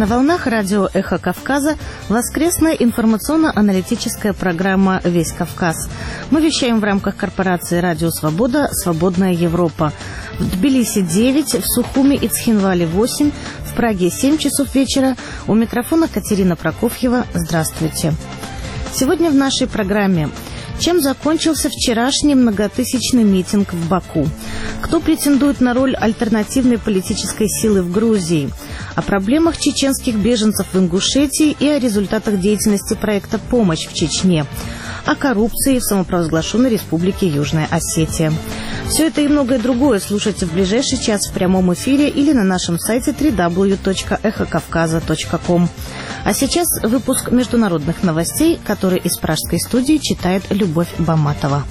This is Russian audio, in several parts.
На волнах радио «Эхо Кавказа» воскресная информационно-аналитическая программа «Весь Кавказ». Мы вещаем в рамках корпорации «Радио Свобода. Свободная Европа». В Тбилиси 9, в Сухуми и Цхинвале 8, в Праге 7 часов вечера. У микрофона Катерина Прокофьева. Здравствуйте. Сегодня в нашей программе: чем закончился вчерашний многотысячный митинг в Баку? Кто претендует на роль альтернативной политической силы в Грузии? О проблемах чеченских беженцев в Ингушетии и о результатах деятельности проекта «Помощь в Чечне». О коррупции в самопровозглашенной республике Южная Осетия. Все это и многое другое слушайте в ближайший час в прямом эфире или на нашем сайте www.эхокавказа.ком. А сейчас выпуск международных новостей, который из пражской студии читает Любовь Баматова.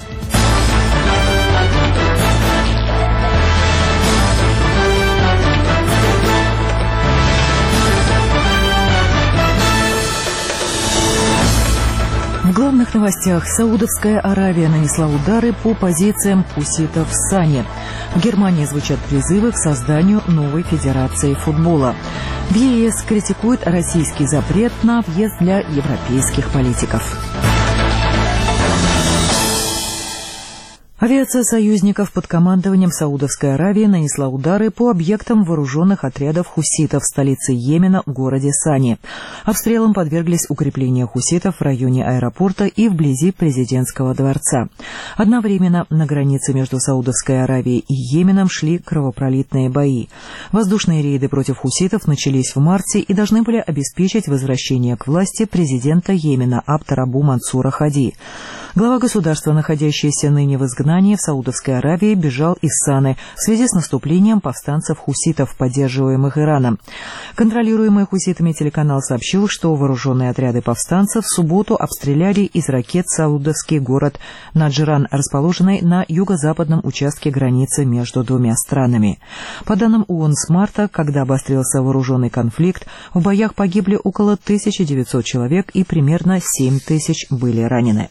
В главных новостях: Саудовская Аравия нанесла удары по позициям хуситов в Сане. В Германии звучат призывы к созданию новой федерации футбола. В ЕС критикуют российский запрет на въезд для европейских политиков. Авиация союзников под командованием Саудовской Аравии нанесла удары по объектам вооруженных отрядов хуситов в столице Йемена, городе Сане. Обстрелам подверглись укрепления хуситов в районе аэропорта и вблизи президентского дворца. Одновременно на границе между Саудовской Аравией и Йеменом шли кровопролитные бои. Воздушные рейды против хуситов начались в марте и должны были обеспечить возвращение к власти президента Йемена Абд-Раббу Мансура Хади. Глава государства, находящийся ныне в изгнании в Саудовской Аравии, бежал из Саны в связи с наступлением повстанцев-хуситов, поддерживаемых Ираном. Контролируемый хуситами телеканал сообщил, что вооруженные отряды повстанцев в субботу обстреляли из ракет саудовский город Наджран, расположенный на юго-западном участке границы между двумя странами. По данным ООН, с марта, когда обострился вооруженный конфликт, в боях погибли около 1900 человек и примерно 7000 были ранены.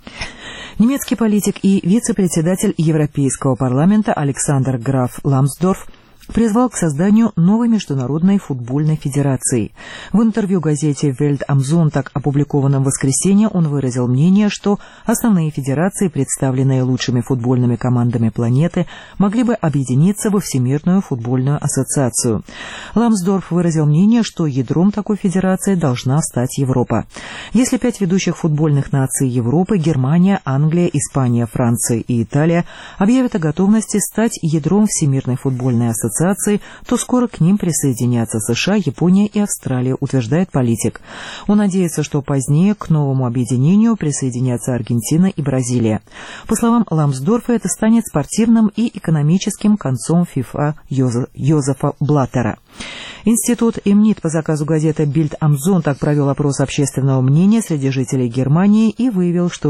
Немецкий политик и вице-председатель Европейского парламента Александр Граф Ламсдорф призвал к созданию новой международной футбольной федерации. В интервью газете «Welt am Sonntag», опубликованном в воскресенье, он выразил мнение, что основные федерации, представленные лучшими футбольными командами планеты, могли бы объединиться во Всемирную футбольную ассоциацию. Ламсдорф выразил мнение, что ядром такой федерации должна стать Европа. Если 5 ведущих футбольных наций Европы — Германия, Англия, Испания, Франция и Италия — объявят о готовности стать ядром Всемирной футбольной ассоциации, то скоро к ним присоединятся США, Япония и Австралия, утверждает политик. Он надеется, что позднее к новому объединению присоединятся Аргентина и Бразилия. По словам Ламсдорфа, это станет спортивным и экономическим концом ФИФА Йозефа Блаттера. Институт Эмнит по заказу газеты «Bild am Sonntag» провел опрос общественного мнения среди жителей Германии и выявил, что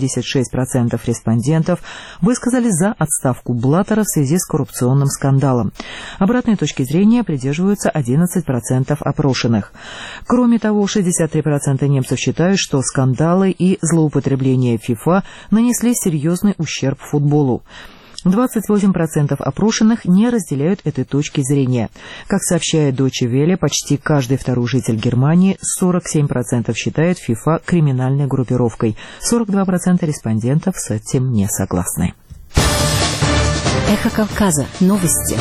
76% респондентов высказали за отставку Блаттера в связи с коррупционным скандалом. Обратной точки зрения придерживаются 11% опрошенных. Кроме того, 63% немцев считают, что скандалы и злоупотребления ФИФА нанесли серьезный ущерб футболу. 28% опрошенных не разделяют этой точки зрения. Как сообщает Deutsche Welle, почти каждый второй житель Германии, 47% считает ФИФА криминальной группировкой. 42% респондентов с этим не согласны. Эхо Кавказа. Новости.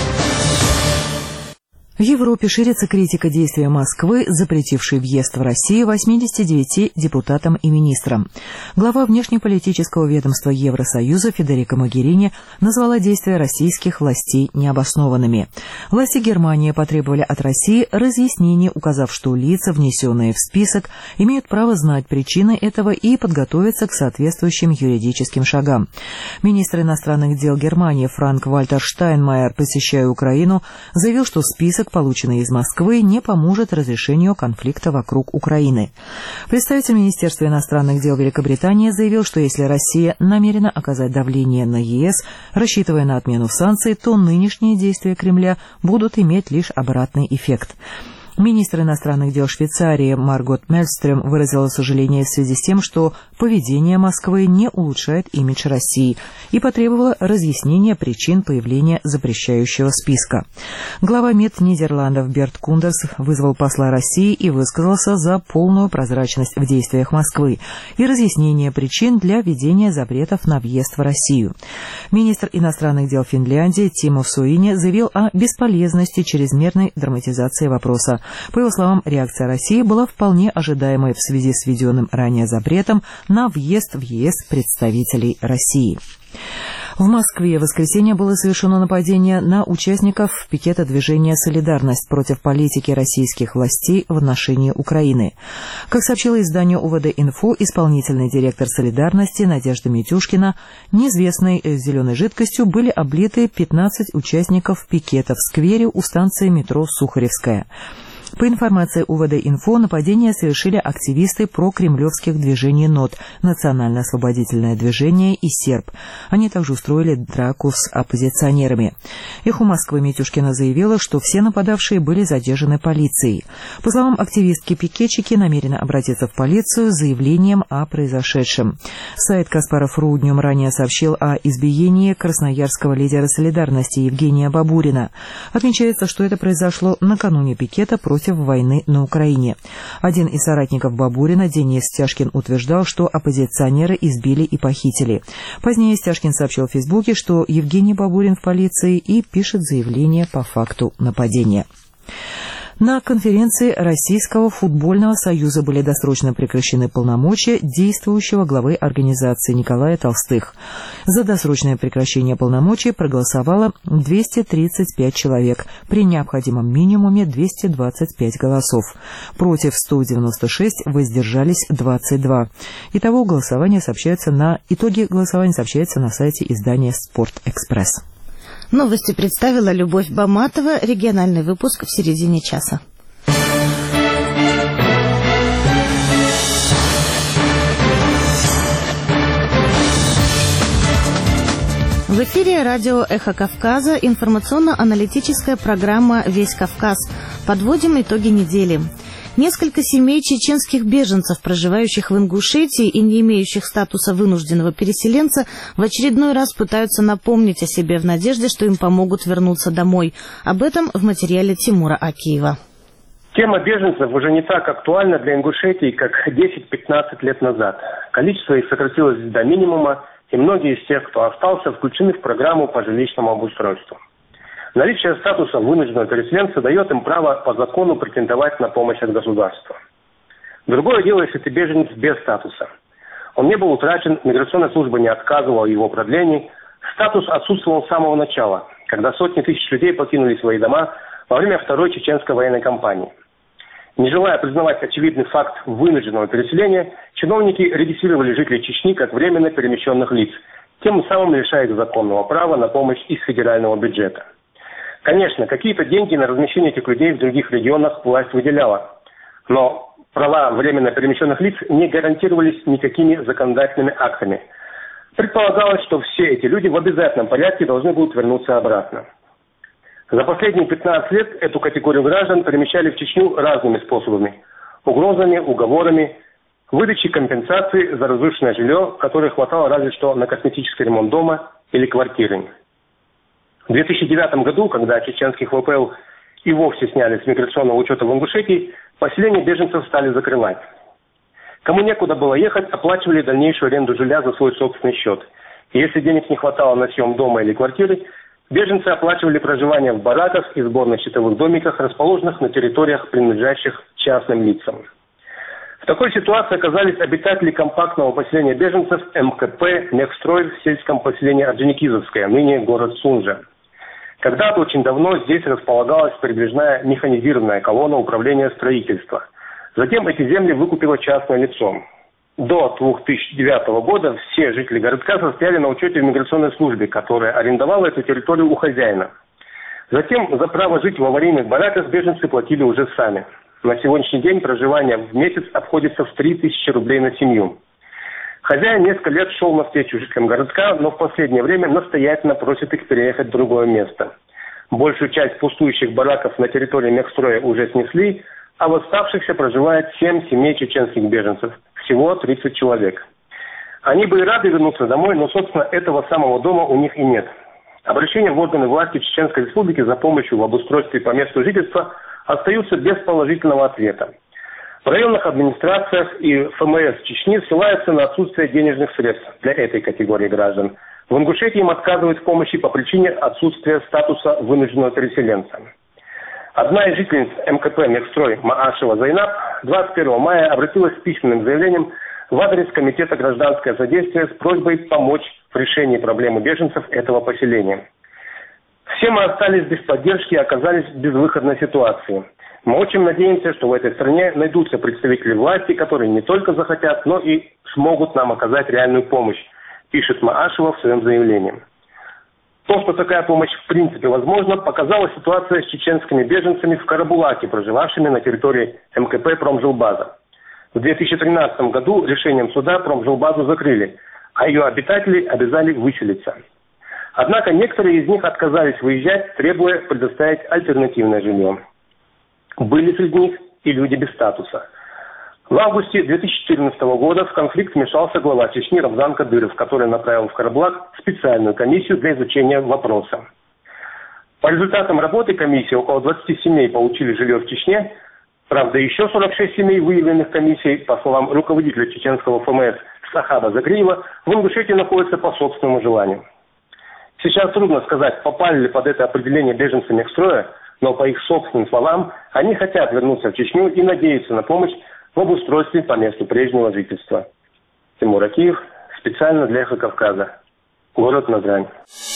В Европе ширится критика действия Москвы, запретившей въезд в Россию 89 депутатам и министрам. Глава внешнеполитического ведомства Евросоюза Федерика Могерини назвала действия российских властей необоснованными. Власти Германии потребовали от России разъяснений, указав, что лица, внесенные в список, имеют право знать причины этого и подготовиться к соответствующим юридическим шагам. Министр иностранных дел Германии Франк-Вальтер Штайнмайер, посещая Украину, заявил, что список, полученный из Москвы, не поможет разрешению конфликта вокруг Украины. Представитель Министерства иностранных дел Великобритании заявил, что если Россия намерена оказать давление на ЕС, рассчитывая на отмену санкций, то нынешние действия Кремля будут иметь лишь обратный эффект. Министр иностранных дел Швейцарии Маргот Мельстрём выразила сожаление в связи с тем, что поведение Москвы не улучшает имидж России, и потребовала разъяснения причин появления запрещающего списка. Глава МИД Нидерландов Берт Кундерс вызвал посла России и высказался за полную прозрачность в действиях Москвы и разъяснение причин для введения запретов на въезд в Россию. Министр иностранных дел Финляндии Тимо Суини заявил о бесполезности чрезмерной драматизации вопроса. По его словам, реакция России была вполне ожидаемой в связи с введенным ранее запретом на въезд в ЕС представителей России. В Москве в воскресенье было совершено нападение на участников пикета движения «Солидарность» против политики российских властей в отношении Украины. Как сообщило изданию УВД-Инфо, исполнительный директор «Солидарности» Надежда Митюшкина, неизвестной зеленой жидкостью были облиты 15 участников пикета в сквере у станции метро Сухаревская. По информации УВД-Инфо, нападение совершили активисты прокремлевских движений НОТ, Национально-освободительное движение и СЕРП. Они также устроили драку с оппозиционерами. «Эхо Москвы» Митюшкина заявила, что все нападавшие были задержаны полицией. По словам активистки-пикетчики намерены обратиться в полицию с заявлением о произошедшем. Сайт Каспаров.ру днем ранее сообщил о избиении красноярского лидера «Солидарности» Евгения Бабурина. Отмечается, что это произошло накануне пикета против войны на Украине. Один из соратников Бабурина, Денис Стяжкин, утверждал, что оппозиционеры избили и похитили. Позднее Стяжкин сообщил в Фейсбуке, что Евгений Бабурин в полиции и пишет заявление по факту нападения. На конференции Российского футбольного союза были досрочно прекращены полномочия действующего главы организации Николая Толстых. За досрочное прекращение полномочий проголосовало 235 человек, при необходимом минимуме 225 голосов. Против 196, воздержались 22. Итоги голосования сообщаются на сайте издания «Спорт-Экспресс». Новости представила Любовь Баматова. Региональный выпуск в середине часа. В эфире радио «Эхо Кавказа» информационно-аналитическая программа «Весь Кавказ». Подводим итоги недели. Несколько семей чеченских беженцев, проживающих в Ингушетии и не имеющих статуса вынужденного переселенца, в очередной раз пытаются напомнить о себе в надежде, что им помогут вернуться домой. Об этом в материале Тимура Акиева. Тема беженцев уже не так актуальна для Ингушетии, как 10-15 лет назад. Количество их сократилось до минимума, и многие из тех, кто остался, включены в программу по жилищному обустройству. Наличие статуса вынужденного переселенца дает им право по закону претендовать на помощь от государства. Другое дело, если ты беженец без статуса. Он не был утрачен, миграционная служба не отказывала в его продлении. Статус отсутствовал с самого начала, когда сотни тысяч людей покинули свои дома во время Второй чеченской военной кампании. Не желая признавать очевидный факт вынужденного переселения, чиновники регистрировали жителей Чечни как временно перемещенных лиц, тем самым лишая их законного права на помощь из федерального бюджета. Конечно, какие-то деньги на размещение этих людей в других регионах власть выделяла, но права временно перемещенных лиц не гарантировались никакими законодательными актами. Предполагалось, что все эти люди в обязательном порядке должны будут вернуться обратно. За последние 15 лет эту категорию граждан перемещали в Чечню разными способами – угрозами, уговорами, выдачей компенсации за разрушенное жилье, которое хватало разве что на косметический ремонт дома или квартиры. В 2009 году, когда чеченских ВПЛ и вовсе сняли с миграционного учета в Ингушетии, поселение беженцев стали закрывать. Кому некуда было ехать, оплачивали дальнейшую аренду жилья за свой собственный счет. И если денег не хватало на съем дома или квартиры, беженцы оплачивали проживание в бараках и сборных щитовых домиках, расположенных на территориях, принадлежащих частным лицам. В такой ситуации оказались обитатели компактного поселения беженцев МКП «Мехстрой» в сельском поселении Орджоникидзевское, ныне город Сунжа. Когда-то очень давно здесь располагалась передвижная механизированная колонна управления строительства. Затем эти земли выкупило частное лицо. До 2009 года все жители городка состояли на учете в миграционной службе, которая арендовала эту территорию у хозяина. Затем за право жить в аварийных бараках беженцы платили уже сами. На сегодняшний день проживание в месяц обходится в 3000 рублей на семью. Хозяин несколько лет шел навстречу жителям городка, но в последнее время настоятельно просит их переехать в другое место. Большую часть пустующих бараков на территории Мехстроя уже снесли, а в оставшихся проживает 7 семей чеченских беженцев. Всего 30 человек. Они бы и рады вернуться домой, но, собственно, этого самого дома у них и нет. Обращения в органы власти Чеченской Республики за помощью в обустройстве по месту жительства остаются без положительного ответа. В районных администрациях и ФМС Чечни ссылаются на отсутствие денежных средств для этой категории граждан. В Ингушетии им отказывают в помощи по причине отсутствия статуса вынужденного переселенца. Одна из жительниц МКП «Мехстрой» Маашева Зайнаб 21 мая обратилась с письменным заявлением в адрес Комитета гражданское содействие с просьбой помочь в решении проблемы беженцев этого поселения. Все мы остались без поддержки и оказались в безвыходной ситуации. Мы очень надеемся, что в этой стране найдутся представители власти, которые не только захотят, но и смогут нам оказать реальную помощь, пишет Маашева в своем заявлении. То, что такая помощь в принципе возможна, показала ситуация с чеченскими беженцами в Карабулаке, проживавшими на территории МКП «Промжилбаза». В 2013 году решением суда Промжилбазу закрыли, а ее обитатели обязали выселиться. Однако некоторые из них отказались выезжать, требуя предоставить альтернативное жилье. Были среди них и люди без статуса. В августе 2014 года в конфликт вмешался глава Чечни Рамзан Кадыров, который направил в Карабулак специальную комиссию для изучения вопроса. По результатам работы комиссии около 20 семей получили жилье в Чечне. Правда, еще 46 семей, выявленных комиссией, по словам руководителя чеченского ФМС Сахаба Загриева, в Ингушетии находятся по собственному желанию. Сейчас трудно сказать, попали ли под это определение беженцы Мехстроя, но по их собственным словам, они хотят вернуться в Чечню и надеются на помощь в обустройстве по месту прежнего жительства. Тимур Акиев, специально для «Эхо Кавказа», город Назрань.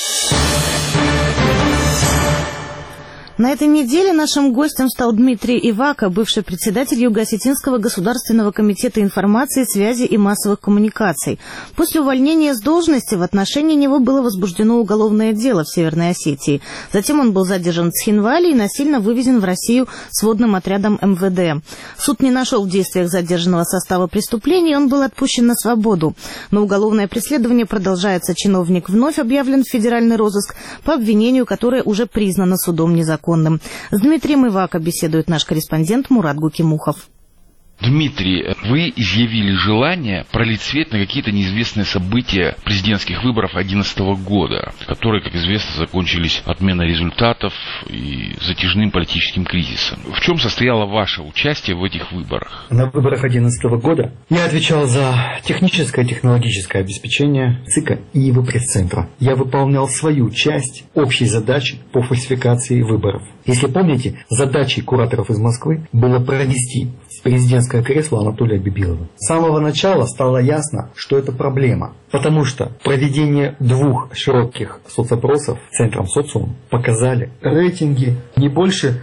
На этой неделе нашим гостем стал Дмитрий Ивака, бывший председатель Юго-Осетинского государственного комитета информации, связи и массовых коммуникаций. После увольнения с должности в отношении него было возбуждено уголовное дело в Северной Осетии. Затем он был задержан в Цхинвале и насильно вывезен в Россию сводным отрядом МВД. Суд не нашел в действиях задержанного состава преступления, и он был отпущен на свободу. Но уголовное преследование продолжается. Чиновник вновь объявлен в федеральный розыск по обвинению, которое уже признано судом незаконным. С Дмитрием Ивака беседует наш корреспондент Мурат Гукимухов. Дмитрий, вы изъявили желание пролить свет на какие-то неизвестные события президентских выборов 2011 года, которые, как известно, закончились отменой результатов и затяжным политическим кризисом. В чем состояло ваше участие в этих выборах? На выборах 2011 года я отвечал за техническое и технологическое обеспечение ЦИКа и его пресс-центра. Я выполнял свою часть общей задачи по фальсификации выборов. Если помните, задачей кураторов из Москвы было провести президентское кресло Анатолия Бибилова. С самого начала стало ясно, что это проблема, потому что проведение 2 широких соцопросов Центром социум показали рейтинги не больше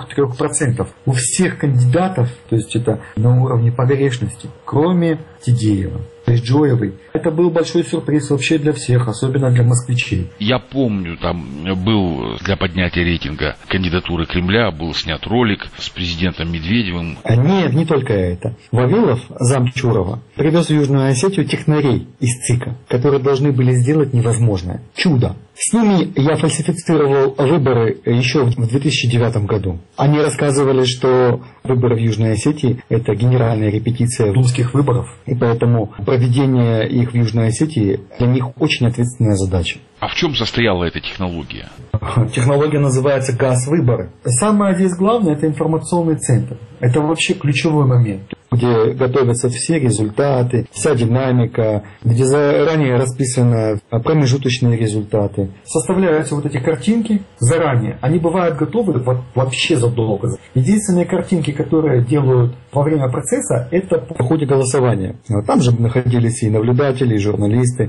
2-3% у всех кандидатов, то есть это на уровне погрешности, кроме Тидеева. Джоевой. Это был большой сюрприз вообще для всех, особенно для москвичей. Я помню, там был для поднятия рейтинга кандидатуры Кремля, был снят ролик с президентом Медведевым. Нет, не только это. Вавилов, зам Чурова, привез в Южную Осетию технарей из ЦИКа, которые должны были сделать невозможное. Чудо. С ними я фальсифицировал выборы еще в 2009 году. Они рассказывали, что выборы в Южной Осетии – это генеральная репетиция думских выборов, и поэтому проведение их в Южной Осетии для них очень ответственная задача. А в чем состояла эта технология? Технология называется «ГАЗ-выборы». Самое здесь главное – это информационный центр. Это вообще ключевой момент, где готовятся все результаты, вся динамика, где заранее расписаны промежуточные результаты. Составляются вот эти картинки заранее. Они бывают готовы вообще задолго. Единственные картинки, которые делают во время процесса, это по ходе голосования. Там же находились и наблюдатели, и журналисты,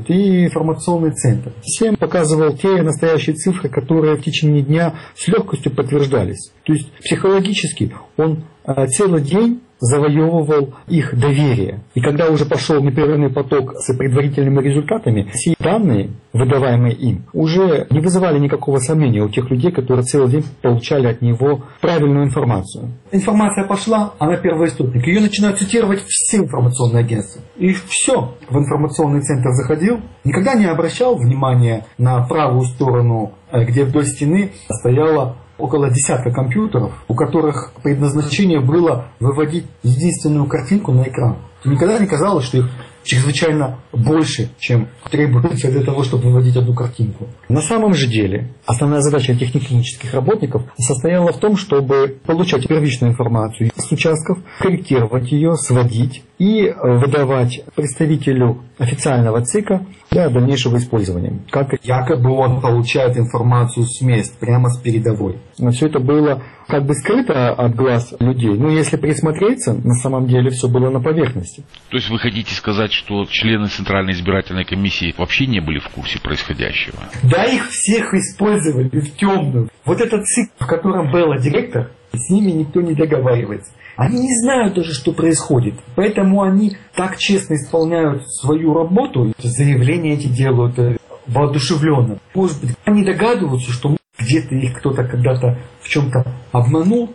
и информационный центр. Всем показывал те настоящие цифры, которые в течение дня с легкостью подтверждались. То есть психологически он целый день завоевывал их доверие. И когда уже пошел непрерывный поток с предварительными результатами, все данные, выдаваемые им, уже не вызывали никакого сомнения у тех людей, которые целый день получали от него правильную информацию. Информация пошла, она первоисточник. Ее начинают цитировать все информационные агентства. И все. В информационный центр заходил, никогда не обращал внимания на правую сторону, где вдоль стены стояло около десятка компьютеров, у которых предназначение было выводить единственную картинку на экран. Никогда не казалось, что их чрезвычайно больше, чем требуется для того, чтобы выводить одну картинку. На самом же деле, основная задача технических работников состояла в том, чтобы получать первичную информацию с участков, корректировать ее, сводить и выдавать представителю официального ЦИКа для дальнейшего использования. Как якобы он получает информацию с мест, прямо с передовой. Но все это было как бы скрыто от глаз людей. Но если присмотреться, на самом деле все было на поверхности. То есть вы хотите сказать, что члены Центральной избирательной комиссии вообще не были в курсе происходящего? Да, их всех использовали в темную. Вот этот ЦИК, в котором был директор, с ними никто не договаривается. Они не знают даже, что происходит. Поэтому они так честно исполняют свою работу, заявления эти делают воодушевленно. Может быть, они догадываются, что где-то их кто-то когда-то в чем-то обманул,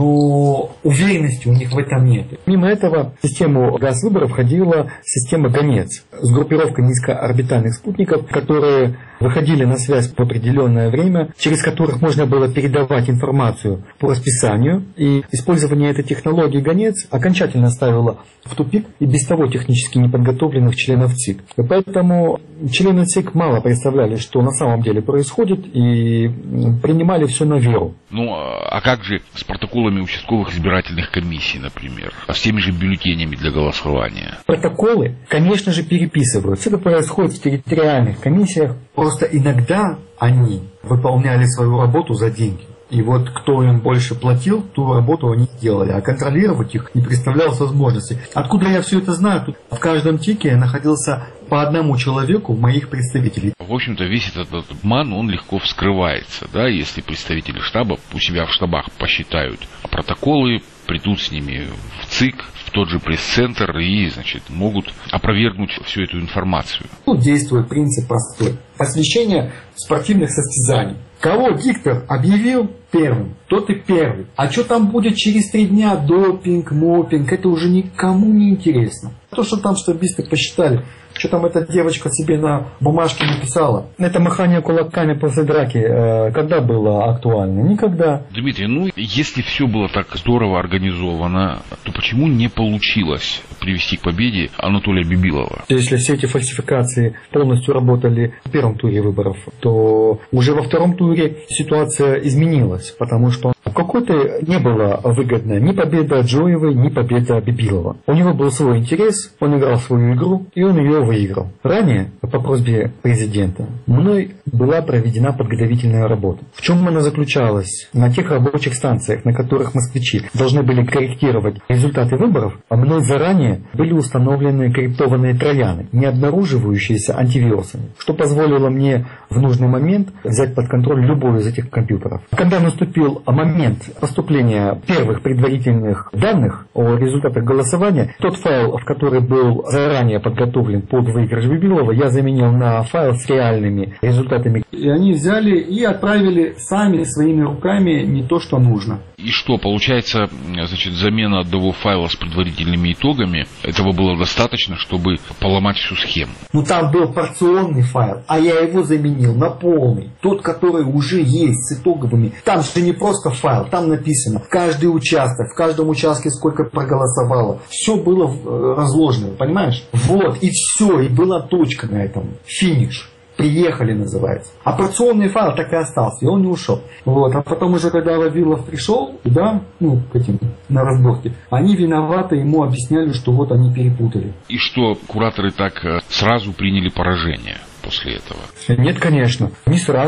но уверенности у них в этом нет. Помимо этого, в систему ГАЗ-выборов входила система «Гонец» с группировкой низкоорбитальных спутников, которые выходили на связь в определенное время, через которых можно было передавать информацию по расписанию. И использование этой технологии «Гонец» окончательно ставило в тупик и без того технически неподготовленных членов ЦИК. И поэтому члены ЦИК мало представляли, что на самом деле происходит, и принимали все на веру. Ну, а как же с протоколами участковых избирательных комиссий, например, с теми же бюллетенями для голосования? Протоколы, конечно же, переписываются. Это происходит в территориальных комиссиях. Просто иногда они выполняли свою работу за деньги. И вот кто им больше платил, ту работу они делали. А контролировать их не представлялось возможности. Откуда я все это знаю? Тут в каждом тике находился по одному человеку моих представителей. В общем-то, весь этот обман, он легко вскрывается, да, если представители штаба у себя в штабах посчитают протоколы, придут с ними в ЦИК, в тот же пресс-центр и, значит, могут опровергнуть всю эту информацию. Тут действует принцип простой. Посвящение спортивных состязаний. Кого диктор объявил первым, тот и первый. А что там будет через 3 дня, допинг, мопинг, это уже никому не интересно. То, что там штабисты посчитали, что там эта девочка себе на бумажке написала. Это махание кулаками после драки когда было актуально? Никогда. Дмитрий, ну если все было так здорово организовано, то почему не получилось привести к победе Анатолия Бибилова? Если все эти фальсификации полностью работали в первом туре выборов, то уже во втором туре ситуация изменилась, потому что какой-то не было выгодно ни победа Джоевой, ни победа Бибилова. У него был свой интерес, он играл свою игру, и он ее выиграл. Ранее, по просьбе президента, мной была проведена подготовительная работа. В чем она заключалась? На тех рабочих станциях, на которых москвичи должны были корректировать результаты выборов, а мной заранее были установлены криптованные трояны, не обнаруживающиеся антивирусами, что позволило мне в нужный момент взять под контроль любой из этих компьютеров. Когда наступил момент поступления первых предварительных данных о результатах голосования, тот файл, в который был заранее подготовлен под выигрыш Бибилова, я заменил на файл с реальными результатами. И они взяли и отправили сами своими руками не то, что нужно. И что, получается, значит, замена одного файла с предварительными итогами, этого было достаточно, чтобы поломать всю схему? Ну там был порционный файл, а я его заменил на полный. Тот, который уже есть с итоговыми. Там же не просто файл, там написано каждый участок, в каждом участке сколько проголосовало. Все было разложено, понимаешь? Вот, и все, и была точка на этом. Финиш. Приехали, называется. А порционный файл так и остался, и он не ушел. Вот. А потом уже, когда Вавилов пришел, да, ну, к этим, на разборке, они виноваты, ему объясняли, что вот они перепутали. И что, кураторы так сразу приняли поражение после этого? Нет, конечно, не сразу.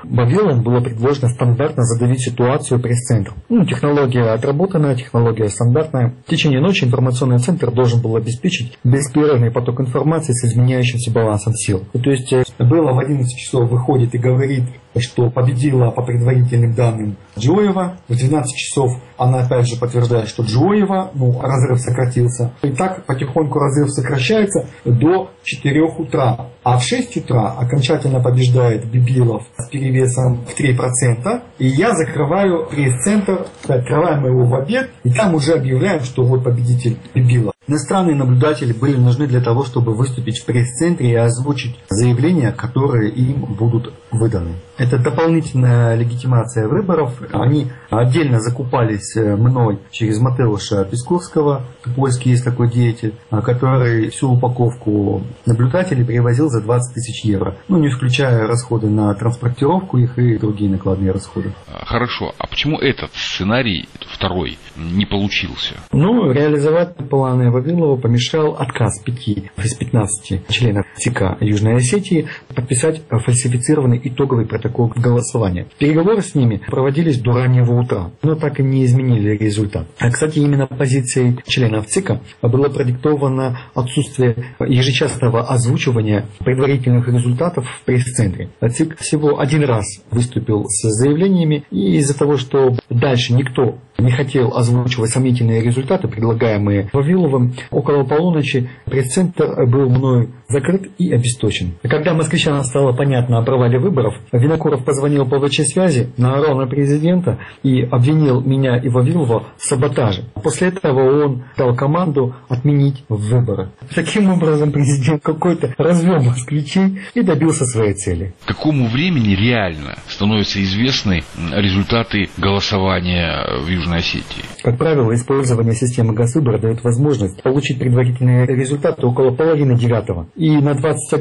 Вавиловым было предложено стандартно задавить ситуацию пресс-центру. Технология отработанная, технология стандартная. В течение ночи информационный центр должен был обеспечить беспрерывный поток информации с изменяющимся балансом сил. То есть было в 11 часов выходит и говорит, что победила по предварительным данным Джоева. В 12 часов она опять же подтверждает, что Джоева, разрыв сократился. И так потихоньку разрыв сокращается до 4 утра. А в 6 утра окончательно побеждает Бибилов с перевесом в 3%. И я закрываю пресс-центр, открываем его в обед, и там уже объявляем, что вот победитель Бибилов. Иностранные наблюдатели были нужны для того, чтобы выступить в пресс-центре и озвучить заявления, которые им будут выданы. Это дополнительная легитимация выборов. Они отдельно закупались мной через Матеуша Пискурского, польский есть такой деятель, который всю упаковку наблюдателей привозил за 20 тысяч евро. Не исключая расходы на транспортировку их и другие накладные расходы. Хорошо. А почему этот сценарий, второй, не получился? Реализовать планы Вавилова помешал отказ 5 из 15 членов ЦК Южной Осетии подписать фальсифицированный итоговый протокол голосования. Переговоры с ними проводились до раннего утра, но так и не изменили результат. Кстати, именно позицией членов ЦИКа было продиктовано отсутствие ежечасного озвучивания предварительных результатов в пресс-центре. ЦИК всего один раз выступил с заявлениями, и из-за того, что дальше никто не хотел озвучивать сомнительные результаты, предлагаемые Вавиловым, около полуночи пресс-центр был мною закрыт и обесточен. Когда москвичам стало понятно о провале выборов, Винокуров позвонил по ВЧ-связи, наорал на президента и обвинил меня и Вавилова в саботаже. После этого он дал команду отменить выборы. Таким образом, президент какой-то развел москвичей и добился своей цели. К какому времени реально становятся известны результаты голосования в Южной Осетии? Как правило, использование системы Госвыбора дает возможность получить предварительные результаты около половины 9. И на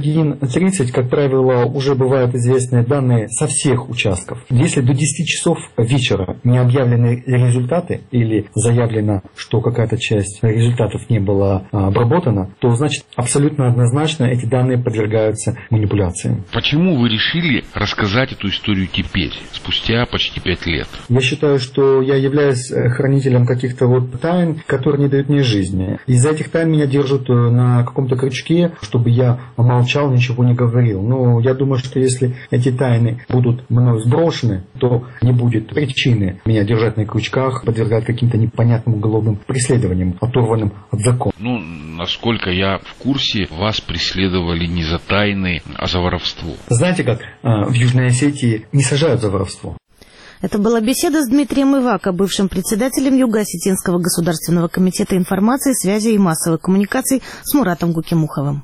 21:30, как правило, уже бывают известны данные со всех участков. Если до 10 часов вечера не объявлены результаты или заявлено, что какая-то часть результатов не была обработана, то значит абсолютно однозначно эти данные подвергаются манипуляциям. Почему вы решили рассказать эту историю теперь, спустя почти 5 лет? Я считаю, что я являюсь хранителем каких-то тайн, которые не дают мне жизни. Из-за этих тайн меня держат на каком-то крючке, чтобы я молчал, ничего не говорил. Но я думаю, что если эти тайны будут мною сброшены, то не будет причины меня держать на крючках, подвергать каким-то непонятным уголовным преследованиям, оторванным от закона. Насколько я в курсе, вас преследовали не за тайны, а за воровство. Знаете как, в Южной Осетии не сажают за воровство. Это была беседа с Дмитрием Ивако, бывшим председателем Юго-Осетинского государственного комитета информации, связи и массовых коммуникаций с Муратом Гукимуховым.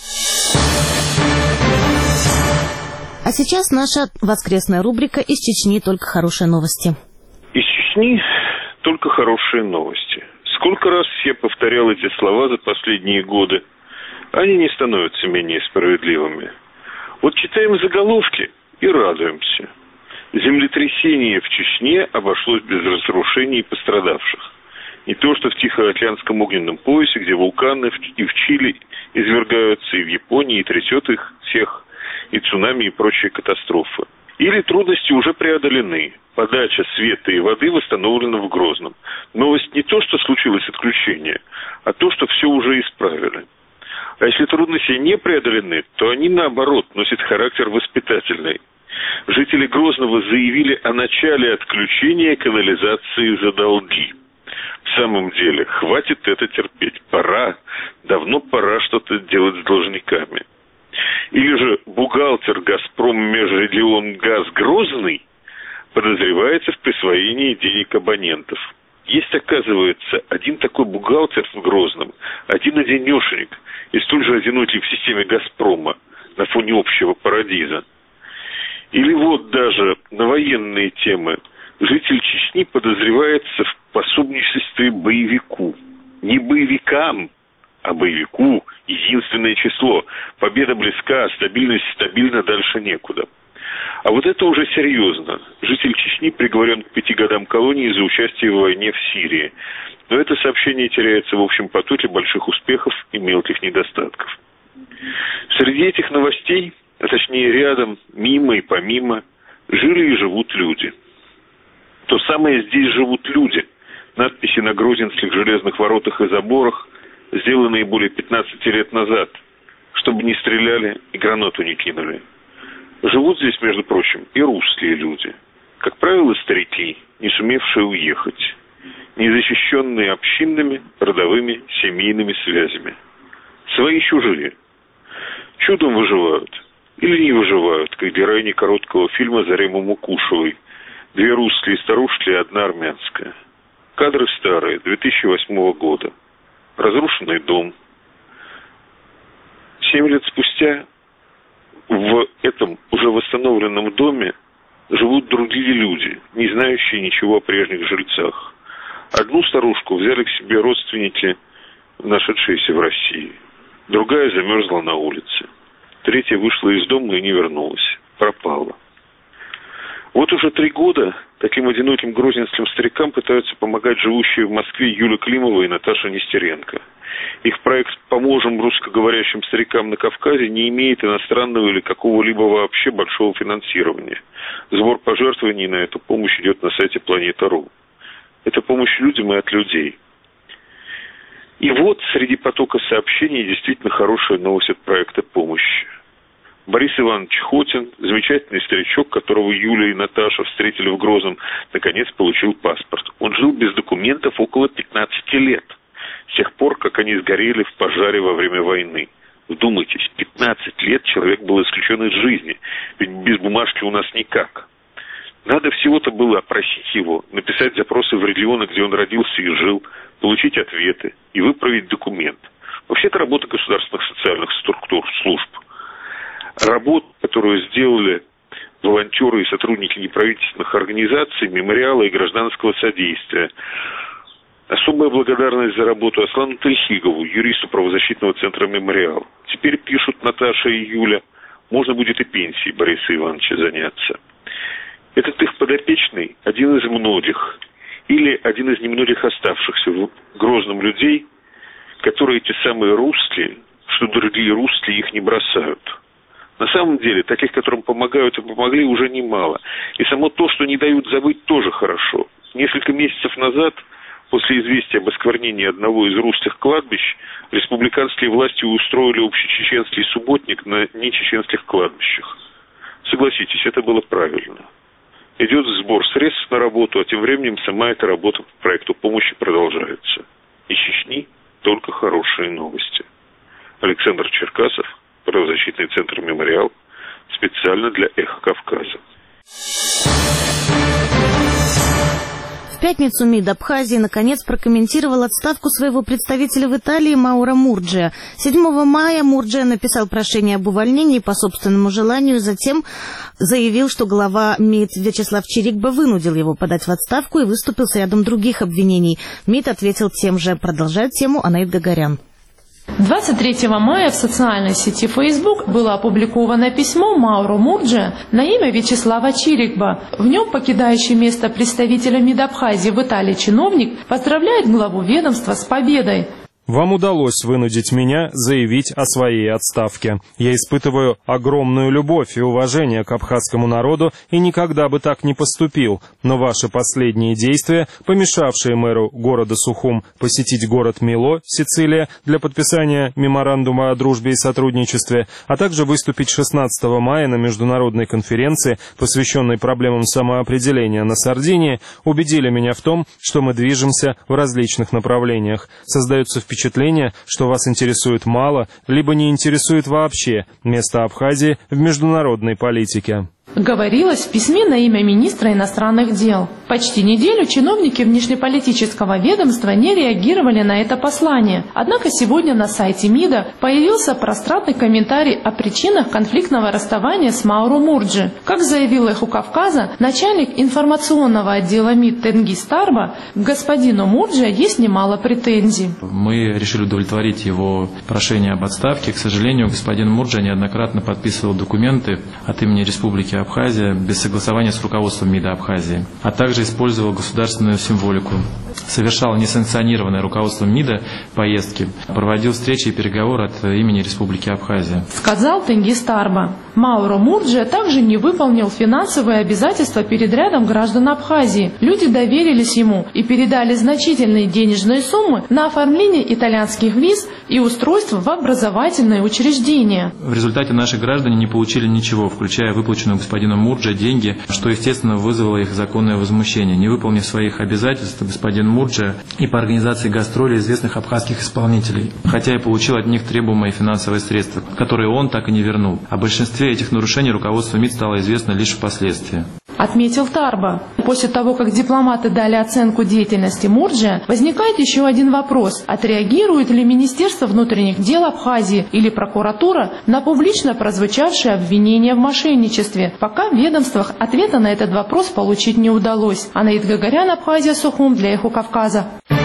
А сейчас наша воскресная рубрика «Из Чечни только хорошие новости». Из Чечни только хорошие новости. Сколько раз я повторял эти слова за последние годы, они не становятся менее справедливыми. Читаем заголовки и радуемся. Землетрясение в Чечне обошлось без разрушений и пострадавших. Не то, что в Тихоокеанском огненном поясе, где вулканы и в Чили извергаются, и в Японии, и трясет их всех, и цунами, и прочие катастрофы. Или трудности уже преодолены. Подача света и воды восстановлена в Грозном. Новость не то, что случилось отключение, а то, что все уже исправили. А если трудности не преодолены, то они, наоборот, носят характер воспитательный. Жители Грозного заявили о начале отключения канализации за долги. В самом деле, хватит это терпеть. Давно пора что-то делать с должниками. Или же бухгалтер «Газпром Межрегионгаз» Грозный подозревается в присвоении денег абонентов. Есть, оказывается, один такой бухгалтер в Грозном, один-одинешенек, и столь же одинокий в системе «Газпрома» на фоне общего парадиза. Или даже на военные темы. Житель Чечни подозревается в пособничестве боевику. Не боевикам, а боевику. Единственное число. Победа близка, а стабильность стабильна, дальше некуда. А это уже серьезно. Житель Чечни приговорен к 5 годам колонии за участие в войне в Сирии. Но это сообщение теряется в общем потоке больших успехов и мелких недостатков. Среди этих новостей, а точнее рядом, мимо и помимо, жили и живут люди. То самое здесь живут люди. Надписи на грузинских железных воротах и заборах, сделанные более 15 лет назад, чтобы не стреляли и гранату не кинули. Живут здесь, между прочим, и русские люди. Как правило, старики, не сумевшие уехать, незащищенные общинными, родовыми, семейными связями. Свои чужие. Чудом выживают. Или не выживают, как героини короткого фильма Заремы Мукушевой. 2 русские старушки и 1 армянская. Кадры старые, 2008 года. Разрушенный дом. 7 лет спустя в этом уже восстановленном доме живут другие люди, не знающие ничего о прежних жильцах. 1 старушку взяли к себе родственники, нашедшиеся в России. Другая замерзла на улице. 3 вышла из дома и не вернулась. Пропала. Вот уже 3 года таким одиноким грузинским старикам пытаются помогать живущие в Москве Юля Климова и Наташа Нестеренко. Их проект «Поможем русскоговорящим старикам на Кавказе» не имеет иностранного или какого-либо вообще большого финансирования. Сбор пожертвований на эту помощь идет на сайте Planeta.ru. Это помощь людям и от людей. И вот среди потока сообщений действительно хорошая новость от проекта «Помощь». Борис Иванович Хотин, замечательный старичок, которого Юля и Наташа встретили в Грозном, наконец получил паспорт. Он жил без документов около 15 лет. С тех пор, как они сгорели в пожаре во время войны. Вдумайтесь, 15 лет человек был исключен из жизни, ведь без бумажки у нас никак. Надо всего-то было опросить его, написать запросы в регионы, где он родился и жил, получить ответы и выправить документ. Вообще это работа государственных социальных структур, служб. Работа, которую сделали волонтеры и сотрудники неправительственных организаций, мемориала и гражданского содействия. Особая благодарность за работу Аслану Тельхигову, юристу правозащитного центра «Мемориал». Теперь, пишут Наташа и Юля, можно будет и пенсией Бориса Ивановича заняться. Этот их подопечный – один из многих, или один из немногих оставшихся в Грозном людей, которые те самые русские, что другие русские их не бросают. На самом деле, таких, которым помогают и помогли, уже немало. И само то, что не дают забыть, тоже хорошо. Несколько месяцев назад, после известия об осквернении одного из русских кладбищ, республиканские власти устроили общечеченский субботник на нечеченских кладбищах. Согласитесь, это было правильно. Идет сбор средств на работу, а тем временем сама эта работа по проекту помощи продолжается. Из Чечни только хорошие новости. Александр Черкасов, правозащитный центр «Мемориал», специально для «Эхо Кавказа». В пятницу МИД Абхазии наконец прокомментировал отставку своего представителя в Италии Мауро Мурджиа. 7 мая Мурджиа написал прошение об увольнении по собственному желанию, затем заявил, что глава МИД Вячеслав Чирикба вынудил его подать в отставку и выступил с рядом других обвинений. МИД ответил тем же. Продолжает тему Анаит Гагарян. 23 мая в социальной сети Facebook было опубликовано письмо Мауро Мурджиа на имя Вячеслава Чирикба. В нем покидающий место представителя МИД Абхазии в Италии чиновник поздравляет главу ведомства с победой. Вам удалось вынудить меня заявить о своей отставке. Я испытываю огромную любовь и уважение к абхазскому народу и никогда бы так не поступил. Но ваши последние действия, помешавшие мэру города Сухум посетить город Мило, Сицилия, для подписания меморандума о дружбе и сотрудничестве, а также выступить 16 мая на международной конференции, посвященной проблемам самоопределения на Сардинии, убедили меня в том, что мы движемся в различных направлениях. Создается впечатление, что вас интересует мало, либо не интересует вообще место Абхазии в международной политике. Говорилось в письме на имя министра иностранных дел. Почти неделю чиновники внешнеполитического ведомства не реагировали на это послание. Однако сегодня на сайте МИДа появился пространный комментарий о причинах конфликтного расставания с Мауро Мурджи. Как заявил «Эхо Кавказа», начальник информационного отдела МИД Тенгиз Тарба, к господину Мурджи есть немало претензий. Мы решили удовлетворить его прошение об отставке. К сожалению, господин Мурджи неоднократно подписывал документы от имени Республики Абхазия без согласования с руководством МИДа Абхазии, а также использовал государственную символику. Совершал несанкционированное руководством МИДа поездки, проводил встречи и переговоры от имени Республики Абхазия. Сказал Тенгиз Тарба. Мауро Мурджия также не выполнил финансовые обязательства перед рядом граждан Абхазии. Люди доверились ему и передали значительные денежные суммы на оформление итальянских виз и устройство в образовательные учреждения. В результате наши граждане не получили ничего, включая выплаченную господину Мурджи деньги, что, естественно, вызвало их законное возмущение. Не выполнив своих обязательств, господин Мурджи и по организации гастролей известных абхазских исполнителей, хотя и получил от них требуемые финансовые средства, которые он так и не вернул. О большинстве этих нарушений руководству МИД стало известно лишь впоследствии. Отметил Тарба. После того, как дипломаты дали оценку деятельности Мурджия, возникает еще один вопрос. Отреагирует ли Министерство внутренних дел Абхазии или прокуратура на публично прозвучавшие обвинения в мошенничестве? Пока в ведомствах ответа на этот вопрос получить не удалось. Анаид Гагарян, Абхазия, Сухум, для Эхо Кавказа.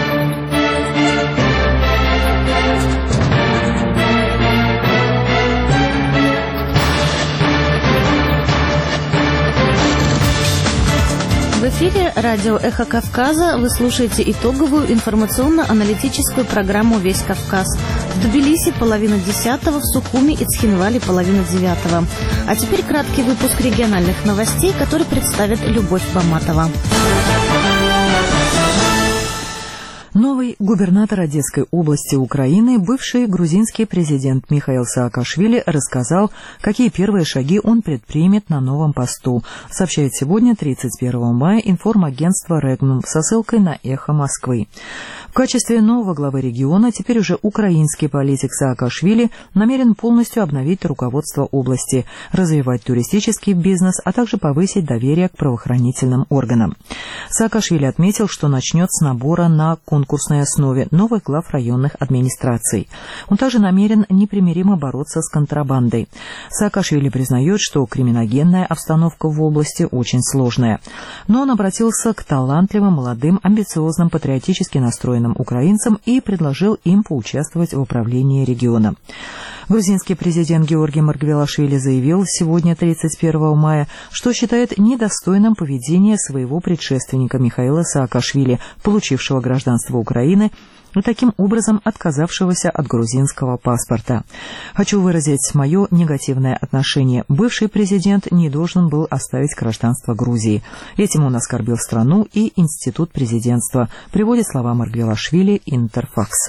В эфире радио «Эхо Кавказа» вы слушаете итоговую информационно-аналитическую программу «Весь Кавказ». В Тбилиси 9:30, в Сухуми и Цхинвале 9:30. А теперь краткий выпуск региональных новостей, который представит Любовь Баматова. Новый губернатор Одесской области Украины, бывший грузинский президент Михаил Саакашвили, рассказал, какие первые шаги он предпримет на новом посту, сообщает сегодня, 31 мая, информагентство «Регнум» со ссылкой на «Эхо Москвы». В качестве нового главы региона теперь уже украинский политик Саакашвили намерен полностью обновить руководство области, развивать туристический бизнес, а также повысить доверие к правоохранительным органам. Саакашвили отметил, что начнет с набора на конкурсной основе новых глав районных администраций. Он также намерен непримиримо бороться с контрабандой. Саакашвили признает, что криминогенная обстановка в области очень сложная. Но он обратился к талантливым, молодым, амбициозным, патриотически настроенным украинцам и предложил им поучаствовать в управлении регионом. Грузинский президент Георгий Маргвелашвили заявил сегодня, 31 мая, что считает недостойным поведение своего предшественника Михаила Саакашвили, получившего гражданство Украины и таким образом отказавшегося от грузинского паспорта. Хочу выразить мое негативное отношение. Бывший президент не должен был оставить гражданство Грузии. Этим он оскорбил страну и институт президентства, приводит слова Маргвелашвили Интерфакс.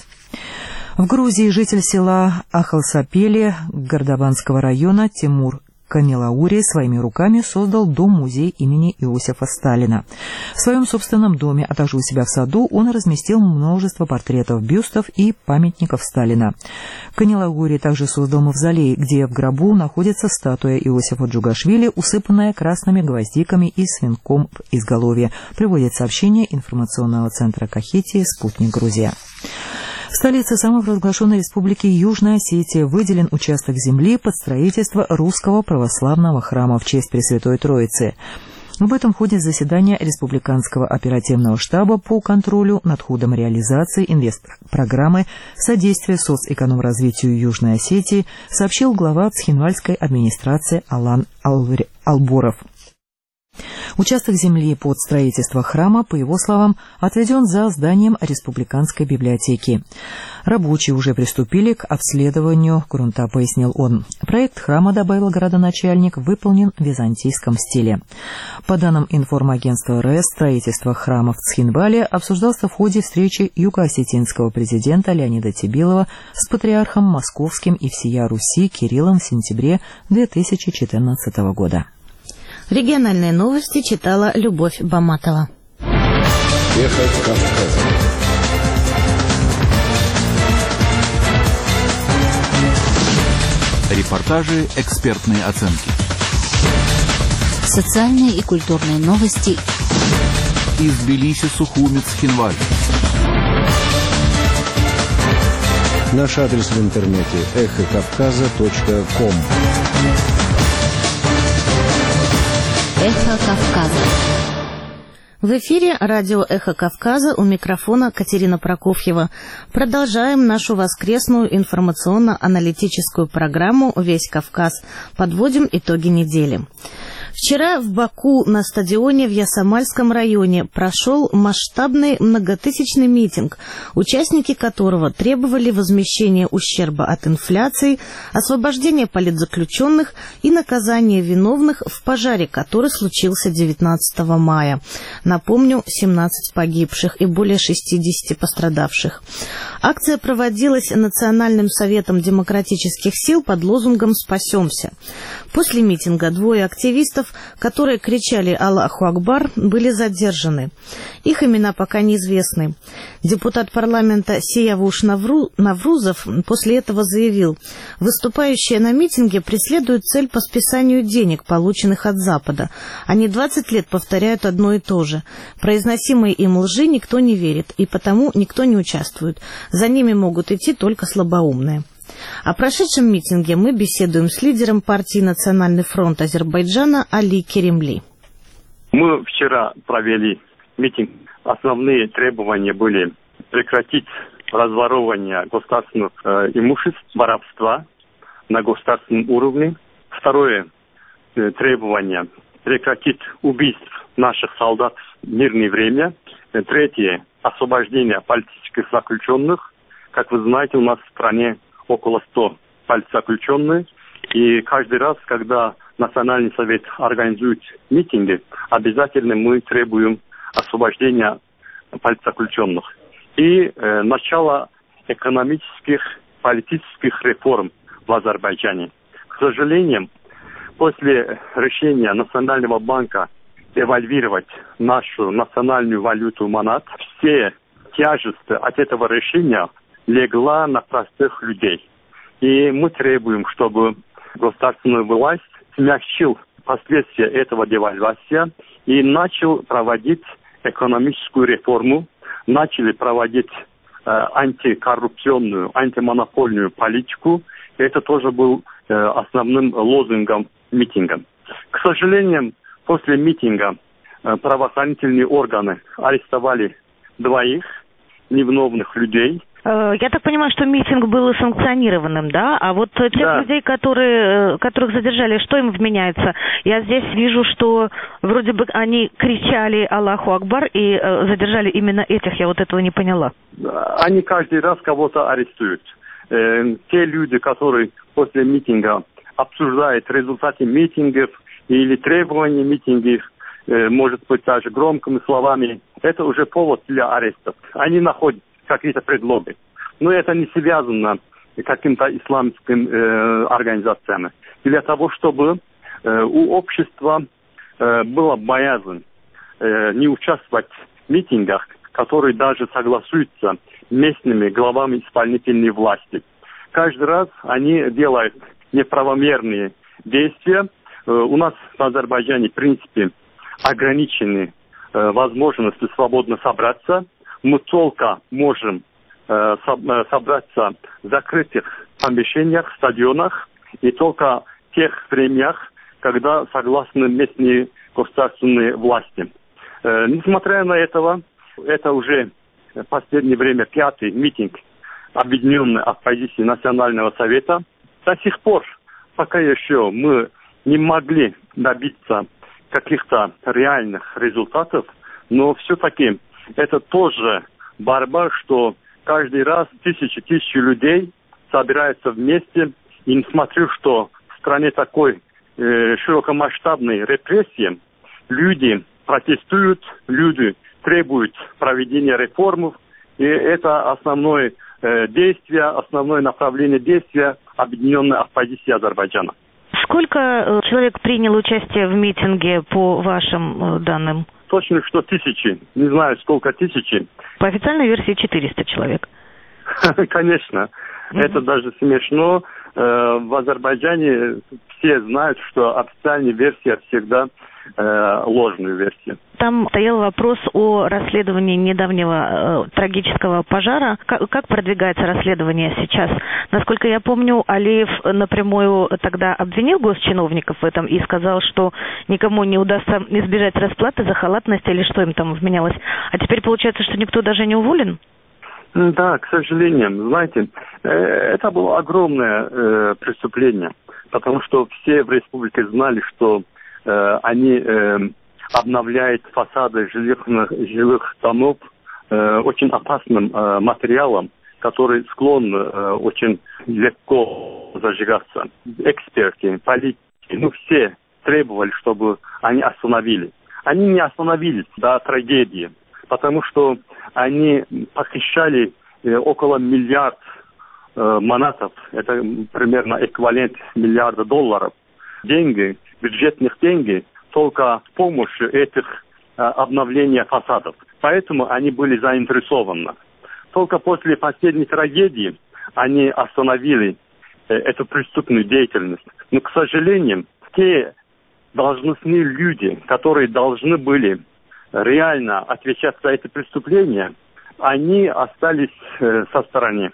В Грузии житель села Ахалсапели Гордобанского района Тимур Канилаури своими руками создал дом-музей имени Иосифа Сталина. В своем собственном доме, а также у себя в саду, он разместил множество портретов, бюстов и памятников Сталина. Канилаури также создал мавзолей, где в гробу находится статуя Иосифа Джугашвили, усыпанная красными гвоздиками и свинком в изголовье, приводит сообщение информационного центра Кахетии «Спутник Грузия». В столице самопровозглашенной республики Южная Осетия выделен участок земли под строительство русского православного храма в честь Пресвятой Троицы. Об этом в ходе заседания Республиканского оперативного штаба по контролю над ходом реализации инвестпрограммы содействия соцэкономразвитию Южной Осетии сообщил глава Цхинвальской администрации Алан Алборов. Участок земли под строительство храма, по его словам, отведен за зданием Республиканской библиотеки. Рабочие уже приступили к обследованию грунта, пояснил он. Проект храма, добавил городоначальник, выполнен в византийском стиле. По данным информагентства РЭС, строительство храма в Цхинвале обсуждался в ходе встречи юго-осетинского президента Леонида Тибилова с патриархом Московским и всея Руси Кириллом в сентябре 2014 года. Региональные новости читала Любовь Баматова. Эхо Кавказа. Репортажи, экспертные оценки. Социальные и культурные новости. Из Тбилиси, Сухуми, Цхинваль. Наш адрес в интернете эхокавказа.ком. Эхо Кавказа. В эфире радио «Эхо Кавказа», у микрофона Катерина Прокофьева. Продолжаем нашу воскресную информационно-аналитическую программу «Весь Кавказ». Подводим итоги недели. Вчера в Баку на стадионе в Ясамальском районе прошел масштабный многотысячный митинг, участники которого требовали возмещения ущерба от инфляции, освобождения политзаключенных и наказания виновных в пожаре, который случился 19 мая. Напомню, 17 погибших и более 60 пострадавших. Акция проводилась Национальным советом демократических сил под лозунгом «Спасемся». После митинга двое активистов, которые кричали «Аллаху Акбар», были задержаны. Их имена пока неизвестны. Депутат парламента Сиявуш Наврузов после этого заявил: выступающие на митинге преследуют цель по списанию денег, полученных от Запада. Они 20 лет повторяют одно и то же. Произносимой им лжи никто не верит, и потому никто не участвует. За ними могут идти только слабоумные. О прошедшем митинге мы беседуем с лидером партии «Национальный фронт» Азербайджана Али Керимли. Мы вчера провели митинг. Основные требования были прекратить разворовывание государственных имуществ, воровства на государственном уровне. Второе требование – прекратить убийств наших солдат в мирное время. Третье – освобождение политических заключенных. Как вы знаете, у нас в стране около 100 политзаключенных. И каждый раз, когда Национальный совет организует митинги, обязательно мы требуем освобождения политзаключенных. И начало экономических, политических реформ в Азербайджане. К сожалению, после решения Национального банка девальвировать нашу национальную валюту манат, все тяжесть от этого решения легла на простых людей. И мы требуем, чтобы государственная власть смягчил последствия этого девальвации и начал проводить экономическую реформу, начали проводить антикоррупционную, антимонопольную политику. Это тоже был основным лозунгом митинга. К сожалению, после митинга правоохранительные органы арестовали двоих невиновных людей. Я так понимаю, что митинг был санкционированным, да? А вот тех людей, которых задержали, что им вменяется? Я здесь вижу, что вроде бы они кричали «Аллаху Акбар» и задержали именно этих. Я вот этого не поняла. Они каждый раз кого-то арестуют. Те люди, которые после митинга обсуждают результаты митингов или требования митингов, может быть, даже громкими словами, это уже повод для арестов. Они находят какие-то предлоги. Но это не связано с какими-то исламскими организациями. Для того, чтобы у общества была боязнь не участвовать в митингах, которые даже согласуются с местными главами исполнительной власти. Каждый раз они делают неправомерные действия. У нас в Азербайджане, в принципе, ограничены возможности свободно собраться. Мы только можем собраться в закрытых помещениях, стадионах, и только в тех временах, когда согласны местные государственные власти. Несмотря на это уже в последнее время 5-й митинг Объединенной оппозиции Национального совета. До сих пор пока еще мы не могли добиться каких-то реальных результатов, но все-таки это тоже борьба, что каждый раз тысячи людей собираются вместе, и несмотря что в стране такой широкомасштабной репрессии, люди протестуют, люди требуют проведения реформ, и это основное действие, основное направление действия Объединенной оппозиции Азербайджана. Сколько человек приняло участие в митинге, по вашим данным? Точно, что тысячи. Не знаю, сколько тысячи. По официальной версии 400 человек. Конечно. Это даже смешно. В Азербайджане все знают, что официальная версия всегда ложная версия. Там стоял вопрос о расследовании недавнего трагического пожара. Как продвигается расследование сейчас? Насколько я помню, Алиев напрямую тогда обвинил госчиновников в этом и сказал, что никому не удастся избежать расплаты за халатность или что им там вменялось. А теперь получается, что никто даже не уволен? Да, к сожалению. Знаете, это было огромное преступление, потому что все в республике знали, что они обновляют фасады жилых домов очень опасным материалом, который склонен очень легко зажигаться. Эксперты, политики, все требовали, чтобы они остановили. Они не остановились до трагедии, потому что они похищали около миллиарда манатов, это примерно эквивалент миллиарда долларов. Деньги, бюджетных денег, только с помощью этих обновления фасадов. Поэтому они были заинтересованы. Только после последней трагедии они остановили эту преступную деятельность. Но, к сожалению, те должностные люди, которые должны были реально отвечать за это преступление, они остались со стороны.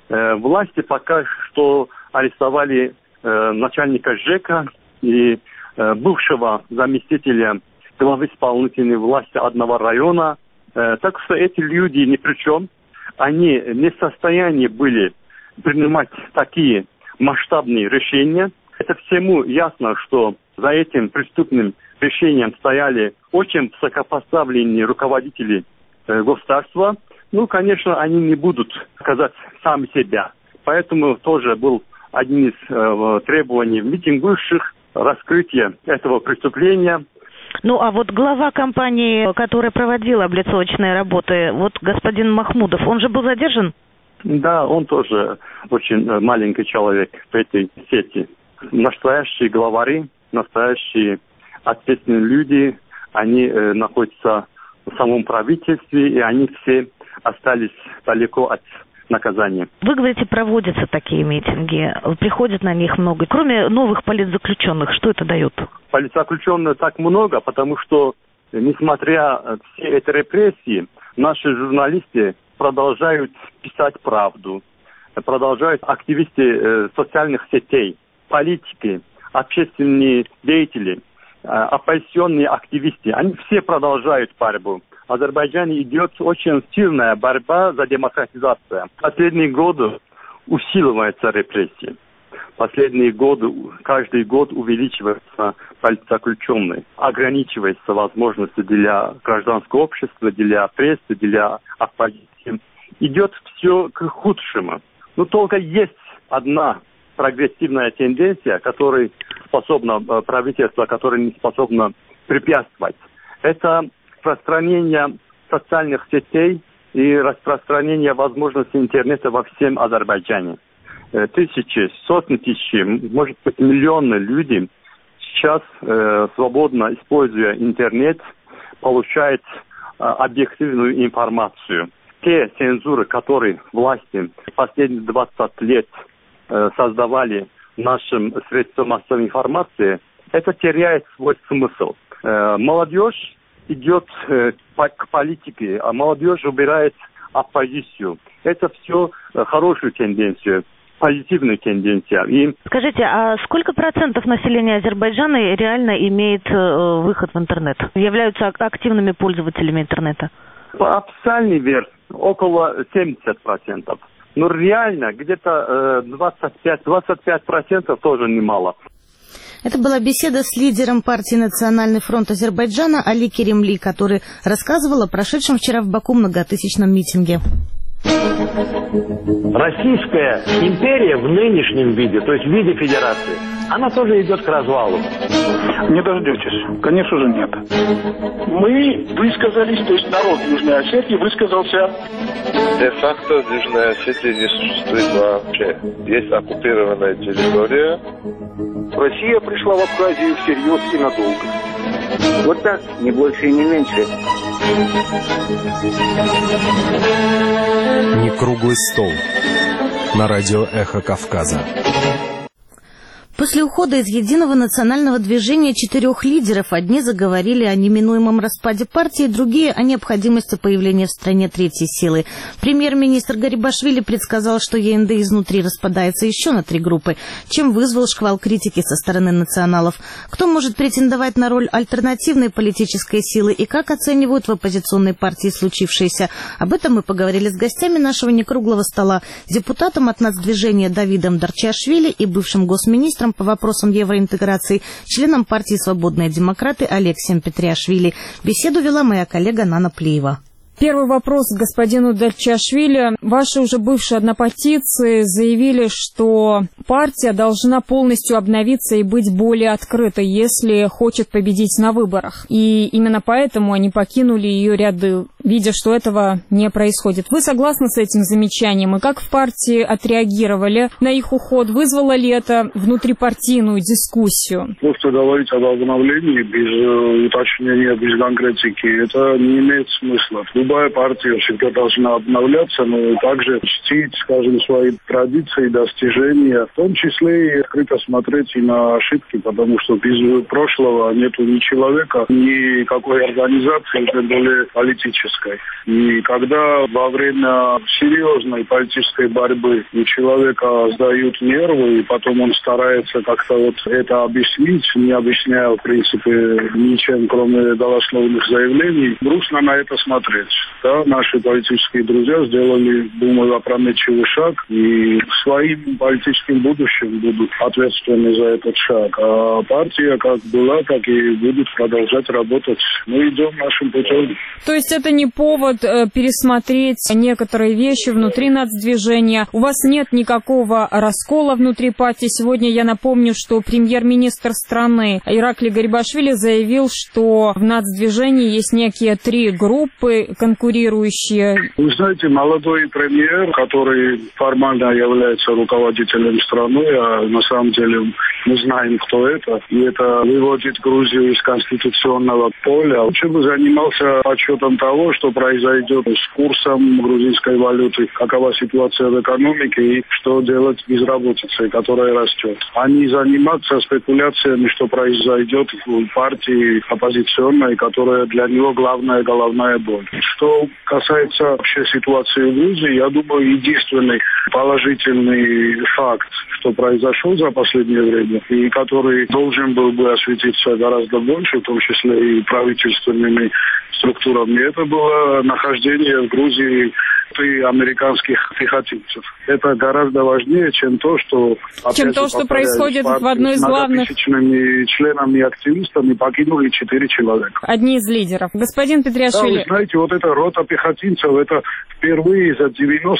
Власти пока что арестовали начальника ЖЭКа и бывшего заместителя главы исполнительной власти одного района. Так что эти люди ни при чем. Они не в состоянии были принимать такие масштабные решения. Это всему ясно, что за этим преступным решением стояли очень высокопоставленные руководители государства. Ну, конечно, они не будут сказать сами себя. Поэтому тоже был один из требований митингующих раскрытие этого преступления. Ну, а вот глава компании, которая проводила облицовочные работы, вот господин Махмудов, он же был задержан? Да, он тоже очень маленький человек в этой сети. Настоящие главари, настоящие ответственные люди, они находятся в самом правительстве, и они все остались далеко от наказания. Вы говорите, проводятся такие митинги, приходит на них много. Кроме новых политзаключенных, что это дает? Политзаключенных так много, потому что, несмотря все эти репрессии, наши журналисты продолжают писать правду, продолжают активисты социальных сетей, политики, общественные деятели, оппозиционные активисты, они все продолжают борьбу. В Азербайджане идет очень сильная борьба за демократизацию. Последние годы усиливаются репрессии. Последние годы, каждый год увеличивается политзаключенные. Ограничиваются возможности для гражданского общества, для прессы, для оппозиции. Идет все к худшему. Но только есть одна прогрессивная тенденция, которой способна правительство, которое не способно препятствовать. Это распространение социальных сетей и распространение возможностей интернета во всем Азербайджане. Тысячи, сотни тысяч, может быть, миллионы людей сейчас, свободно используя интернет, получают объективную информацию. Те цензуры, которые власти последние 20 лет создавали нашим средствам массовой информации, это теряет свой смысл. Молодежь идет к политике, а молодежь убирает оппозицию. Это все хорошую тенденцию, позитивную тенденцию. И... Скажите, а сколько процентов населения Азербайджана реально имеет выход в интернет? Являются активными пользователями интернета? По официальной версии около 70%. Но реально где-то 25% тоже немало. Это была беседа с лидером партии «Национальный фронт Азербайджана» Али Керимли, который рассказывал о прошедшем вчера в Баку многотысячном митинге. Российская империя в нынешнем виде, то есть в виде федерации, она тоже идет к развалу. Не дождетесь. Конечно же, нет. Мы высказались, то есть народ Южной Осетии высказался. Де-факто Южная Осетия не существует вообще. Есть оккупированная территория. Россия пришла в Абхазию всерьез и надолго. Вот так, не больше и не меньше. Не круглый стол. На радио «Эхо Кавказа». После ухода из единого национального движения 4 лидеров одни заговорили о неминуемом распаде партии, другие о необходимости появления в стране третьей силы. Премьер-министр Гарибашвили предсказал, что ЕНД изнутри распадается еще на 3 группы, чем вызвал шквал критики со стороны националов. Кто может претендовать на роль альтернативной политической силы и как оценивают в оппозиционной партии случившееся? Об этом мы поговорили с гостями нашего некруглого стола, депутатом от нацдвижения Давидом Дарчиашвили и бывшим госминистром экспертом по вопросам евроинтеграции, членом партии «Свободные демократы» Алексием Петриашвили. Беседу вела моя коллега Нана Плиева. Первый вопрос к господину Дачиашвили. Ваши уже бывшие однопартийцы заявили, что партия должна полностью обновиться и быть более открытой, если хочет победить на выборах. И именно поэтому они покинули ее ряды, видя, что этого не происходит. Вы согласны с этим замечанием? И как в партии отреагировали на их уход? Вызвало ли это внутрипартийную дискуссию? Просто говорить об обновлении без уточнения, без конкретики, это не имеет смысла. Любая партия всегда должна обновляться, но также чтить, скажем, свои традиции, достижения, в том числе и открыто смотреть и на ошибки, потому что без прошлого нету ни человека, ни какой организации, тем более политической. И когда во время серьезной политической борьбы у человека сдают нервы, и потом он старается как-то вот это объяснить, не объясняя, в принципе, ничем, кроме голословных заявлений, грустно на это смотреть. Да, наши политические друзья сделали, думаю, опрометчивый шаг, и своим политическим будущим будут ответственны за этот шаг. А партия как была, так и будет продолжать работать. Мы идем нашим путем. То есть это не повод пересмотреть некоторые вещи внутри нацдвижения? У вас нет никакого раскола внутри партии? Сегодня я напомню, что премьер-министр страны Ираклий Гарибашвили заявил, что в нацдвижении есть некие 3 группы конкурирующие. Вы знаете, молодой премьер, который формально является руководителем страны, а на самом деле мы знаем, кто это, и это выводит Грузию из конституционного поля. Лучше бы занимался подсчетом того, что произойдет с курсом грузинской валюты, какова ситуация в экономике и что делать с безработицей, которая растет. А не заниматься спекуляциями, что произойдет в партии оппозиционной, которая для него главная головная боль. Что касается вообще ситуации в Грузии, я думаю, единственный положительный факт, что произошел за последнее время, и который должен был бы осветиться гораздо больше, в том числе и правительственными структурами, это было нахождение в Грузии американских пехотинцев. Это гораздо важнее, чем то, что происходит в одной из главных... тысячными членами и активистами покинули 4 человека. Одни из лидеров. Господин Петриашвили... Да, вы знаете, вот эта рота пехотинцев, это впервые за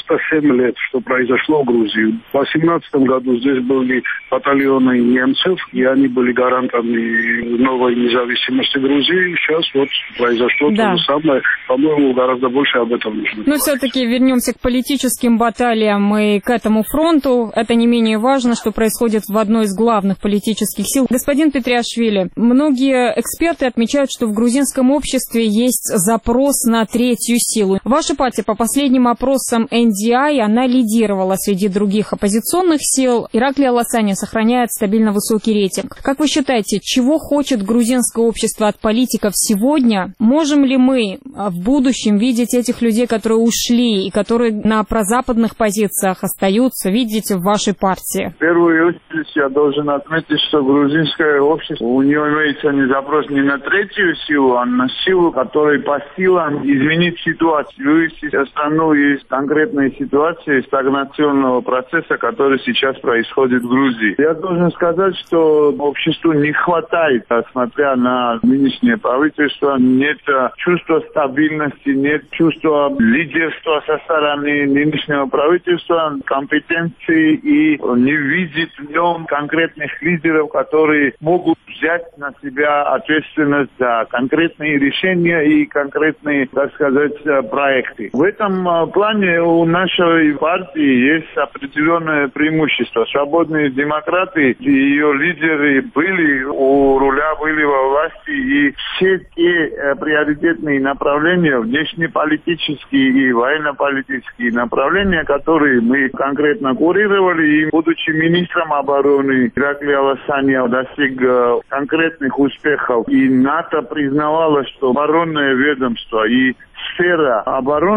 97 лет, что произошло в Грузии. В 2018 году здесь были батальоны немцев, и они были гарантами новой независимости Грузии. Сейчас вот произошло то же самое. По-моему, гораздо больше об этом нужно. Но все-таки вернемся к политическим баталиям и к этому фронту. Это не менее важно, что происходит в одной из главных политических сил. Господин Петриашвили, многие эксперты отмечают, что в грузинском обществе есть запрос на третью силу. Ваша партия по последним опросам NDI, она лидировала среди других оппозиционных сил. Ираклий Аласанян сохраняет стабильно высокий рейтинг. Как вы считаете, чего хочет грузинское общество от политиков сегодня? Можем ли мы в будущем видеть этих людей, которые ушли и которые на прозападных позициях остаются, видите в вашей партии? В первую очередь я должен отметить, что грузинское общество, у него имеется не запрос не на третью силу, а на силу, которая по силам изменить ситуацию, вывести страну из конкретной ситуации, стагнационного процесса, который сейчас происходит в Грузии. Я должен сказать, что обществу не хватает, смотря на нынешнее правительство, нет чувства стабильности, нет чувства лидерства со стороны нынешнего правительства, компетенции, и не видит в нем конкретных лидеров, которые могут взять на себя ответственность за конкретные решения и конкретные, так сказать, проекты. В этом плане у нашей партии есть определенное преимущество. Свободные демократы и ее лидеры были у руля, были во власти, и все те приоритетные направления, внешнеполитические и военно-политические направления, которые мы конкретно курировали, и, будучи министром обороны, Ираклий Аласанян достиг конкретных успехов. И НАТО признавало, что оборонное ведомство и сфера обороны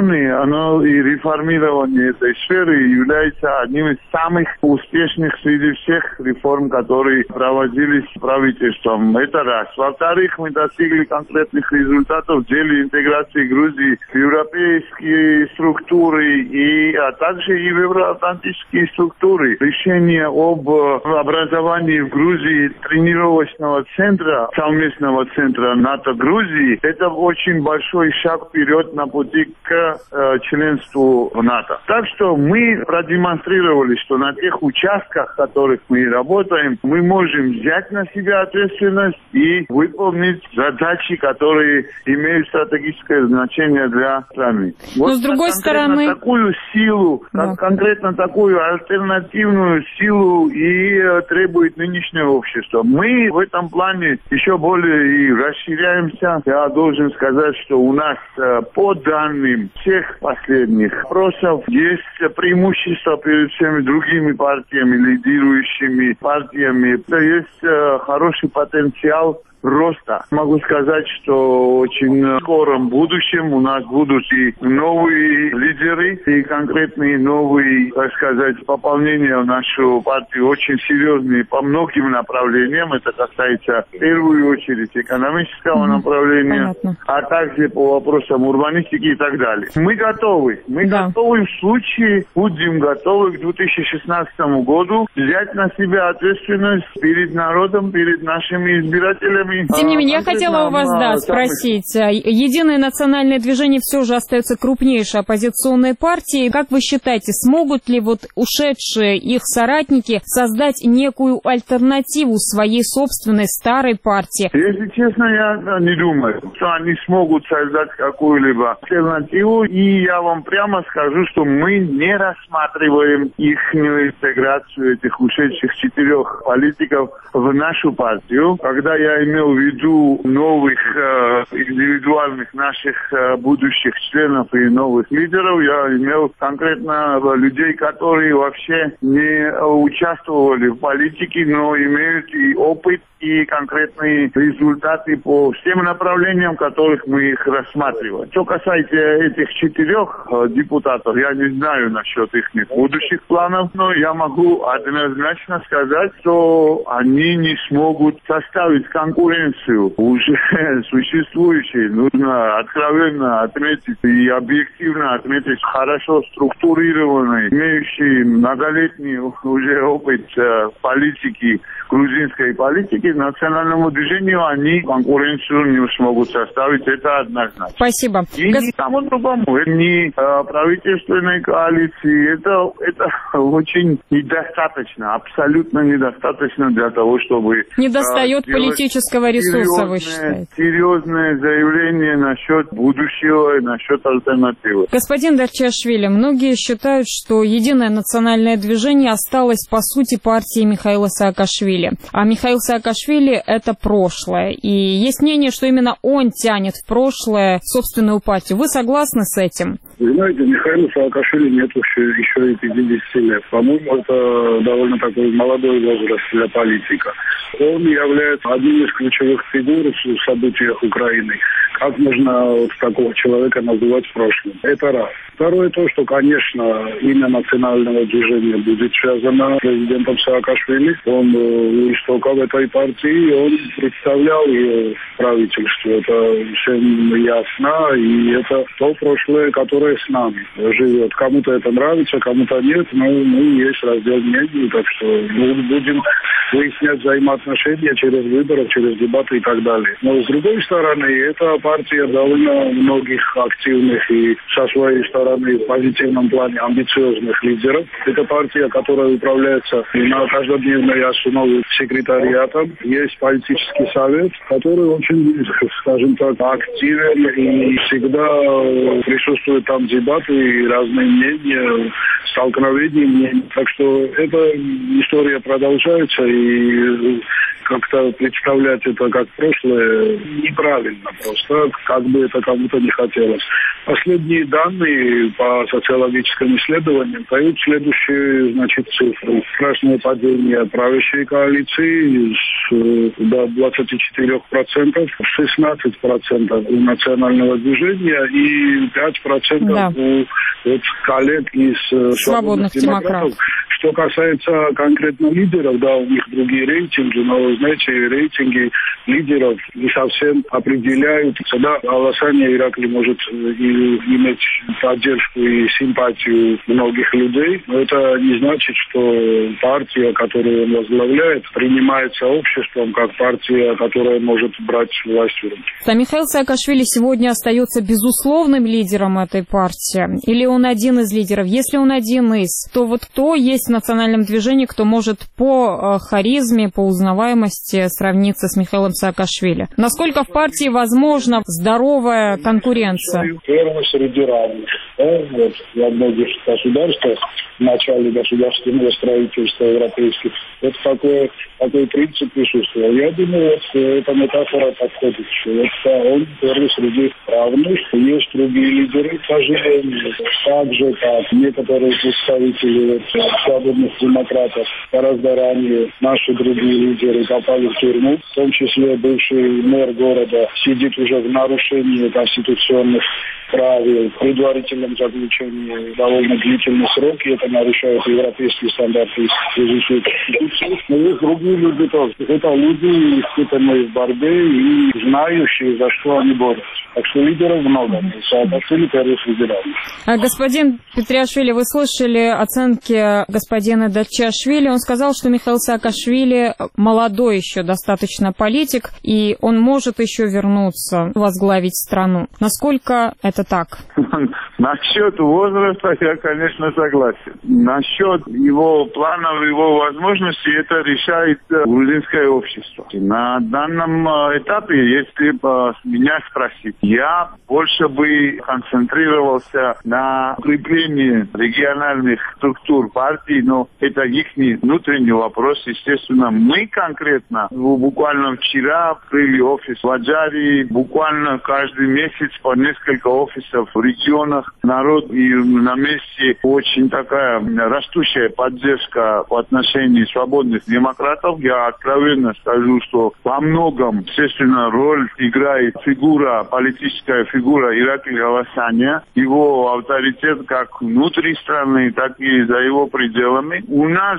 оно и реформирование этой сферы является одним из самых успешных среди всех реформ, которые проводились правительством. Это раз. Во-вторых, мы достигли конкретных результатов в деле интеграции Грузии в европейские структуры а также и в евроатлантические структуры. Решение об образовании в Грузии тренировочного центра, совместного центра НАТО Грузии, это очень большой шаг вперед на пути к членству в НАТО. Так что мы продемонстрировали, что на тех участках, в которых мы работаем, мы можем взять на себя ответственность и выполнить задачи, которые имеют стратегическое значение для страны. Но с другой стороны... Такую силу, конкретно такую альтернативную силу и требует нынешнее общество. Мы в этом плане еще более и расширяемся. Я должен сказать, что у нас по данным всех последних опросов есть преимущество перед всеми другими партиями, лидирующими партиями. Есть хороший потенциал роста. Могу сказать, что в очень скором будущем у нас будут и новые лидеры, и конкретные новые, так сказать, пополнения в нашу партию очень серьезные по многим направлениям. Это касается в первую очередь экономического направления, а также по вопросам урбанистики и так далее. Мы готовы. Мы готовы в случае, будем готовы к 2016 году взять на себя ответственность перед народом, перед нашими избирателями. Тем не менее, я хотела у вас, спросить. Единое национальное движение все же остается крупнейшей оппозиционной партией. Как вы считаете, смогут ли ушедшие их соратники создать некую альтернативу своей собственной старой партии? Если честно, я не думаю, что они смогут создать какую-либо альтернативу. И я вам прямо скажу, что мы не рассматриваем их интеграцию, этих ушедших 4 политиков, в нашу партию. Когда я имел в виду новых индивидуальных наших будущих членов и новых лидеров, я имел конкретно людей, которые вообще не участвовали в политике, но имеют и опыт, и конкретные результаты по всем направлениям, которых мы их рассматриваем. Что касается этих 4 депутатов, я не знаю насчет их будущих планов, но я могу однозначно сказать, что они не смогут составить конкуренцию уже существующей. Нужно откровенно отметить и объективно отметить хорошо структурированный, имеющий многолетний уже опыт политики, грузинской политики, национальному движению они конкуренцию не смогут составить, это однозначно. Спасибо. И никому другому, ни правительственной коалиции, это очень недостаточно, абсолютно недостаточно для того, чтобы... Недостает политического ресурса, вы считаете? Серьезное заявление насчет будущего и насчет альтернативы. Господин Дарчиашвили, многие считают, что Единое национальное движение осталось, по сути, партией Михаила Саакашвили. А Михаил Саакашвили – это прошлое. И есть мнение, что именно он тянет в прошлое собственную партию. Вы согласны с этим? Вы знаете, Михаилу Саакашвили нет еще и 50 лет. По-моему, это довольно такой молодой возраст для политика. Он является одним из ключевых фигур в событиях Украины. Как можно такого человека называть в прошлом? Это раз. Второе то, что, конечно, имя национального движения будет связано с президентом Саакашвили. Он у истоков этой партии, он представлял ее правительство. Это всем ясно, и это то прошлое, которое с нами живет. Кому-то это нравится, кому-то нет, но есть раздел мнений, так что мы будем выяснять взаимоотношения через выборы, через дебаты и так далее. Но с другой стороны, эта партия довольно многих активных и со своей стороны в позитивном плане амбициозных лидеров. Это партия, которая управляется на каждодневной основе секретариатом. Есть политический совет, который очень, скажем так, активен и всегда присутствуют там дебаты и разные мнения, столкновения мнений. Так что эта история продолжается, и как-то представлять это как прошлое неправильно просто, как бы это кому-то не хотелось. Последние данные по социологическим исследованиям дают следующие, значит, цифры. Страшное падение правящей коалиции до 24%, 16% у национального движения и 5% у коллег из свободных демократов. Что касается конкретно лидеров, да, у них другие рейтинги, но, знаете, рейтинги лидеров не совсем определяют. Да, Аласания Иракли может иметь поддержку и симпатию многих людей, но это не значит, что партия, которую он возглавляет, принимается обществом как партия, которая может брать власть в руки. Михаил Саакашвили сегодня остается безусловным лидером этой партии? Или он один из лидеров? Если он один из, то вот кто есть в национальном движении, кто может по харизме, по узнаваемости сравниться с Михаилом Саакашвили? Насколько в партии возможна здоровая конкуренция? Первый среди равных. Вот, во многих государствах в начале государственного строительства европейских вот такой принцип присутствовал. Я думаю, вот эта метафора подходит. Вот он первый среди равных. Есть другие лидеры, к сожалению. Так же, как некоторые представители свободных демократов гораздо ранее наши другие лидеры попали в тюрьму, в том числе бывший мэр города сидит уже в нарушении конституционных правил, в предварительном заключении довольно длительный срок, и это нарушает европейские стандарты язычной конституции. Но есть другие люди тоже. Это люди, испытанные в борьбе и знающие, за что они борются. Так что лидеров много. Саакашвили первый среди равных. Господин Петриашвили, вы слышали оценки господина Дачиашвили. Он сказал, что Михаил Саакашвили молодой еще достаточно политик, и он может еще вернуться, возглавить страну. Насколько это так? Насчет возраста я, конечно, согласен. Насчет его планов, его возможностей, это решает грузинское общество. На данном этапе, если бы меня спросить, я больше бы концентрировался на укреплении региональных структур партий, но это их внутренний вопрос. Естественно, мы конкретно, буквально вчера открыли офис в Аджарии, буквально каждый месяц по несколько офисов в регионах. Народ и на месте очень такая растущая поддержка по отношению свободных демократов. Я откровенно скажу, что во многом, естественно, роль играет политическая фигура Иракли Аласания, его авторитет как внутри страны, так и за его пределами. У нас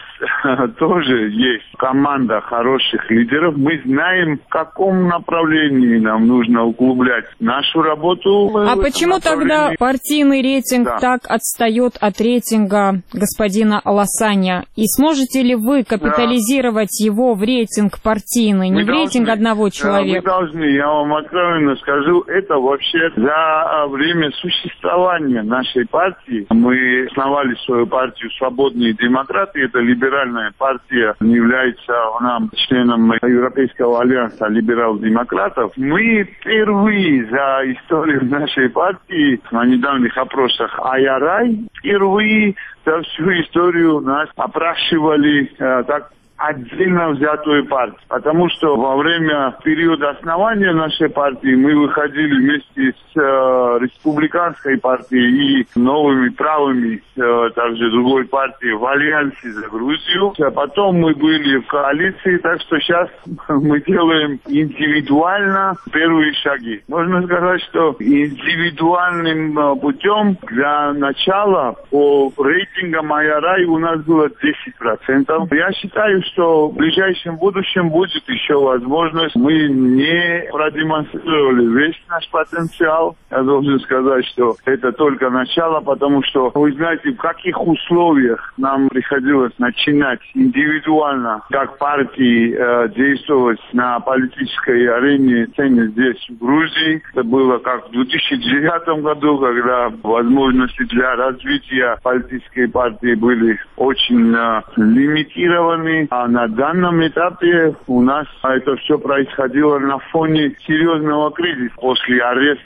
тоже есть команда хороших лидеров. Мы знаем, в каком направлении нам нужно углублять нашу работу. А почему тогда партийный рейтинг так отстает от рейтинга господина Аласания? И сможете ли вы капитализировать его в рейтинг партийный, не в рейтинг одного человека? Мы должны, я вам откровенно скажу, это вообще за время существования нашей партии. Мы основали свою партию «Свободные демократы». Это либеральная партия, является она членом Европейского альянса либерал-демократов. Мы впервые за историю нашей партии на недавних опросах Айарай впервые за всю историю нас опрашивали так отдельно взятую партию. Потому что во время периода основания нашей партии мы выходили вместе с республиканской партией и новыми правыми, также другой партией в альянсе за Грузию. А потом мы были в коалиции, так что сейчас мы делаем индивидуально первые шаги. Можно сказать, что индивидуальным путем для начала по рейтингам Айарай у нас было 10%. Я считаю, что в ближайшем будущем будет еще возможность. Мы не продемонстрировали весь наш потенциал. Я должен сказать, что это только начало, потому что вы знаете, в каких условиях нам приходилось начинать индивидуально, как партии, действовать на политической арене, сцене здесь, в Грузии. Это было как в 2009 году, когда возможности для развития политической партии были очень лимитированы. А на данном этапе у нас это все происходило на фоне серьезного кризиса после ареста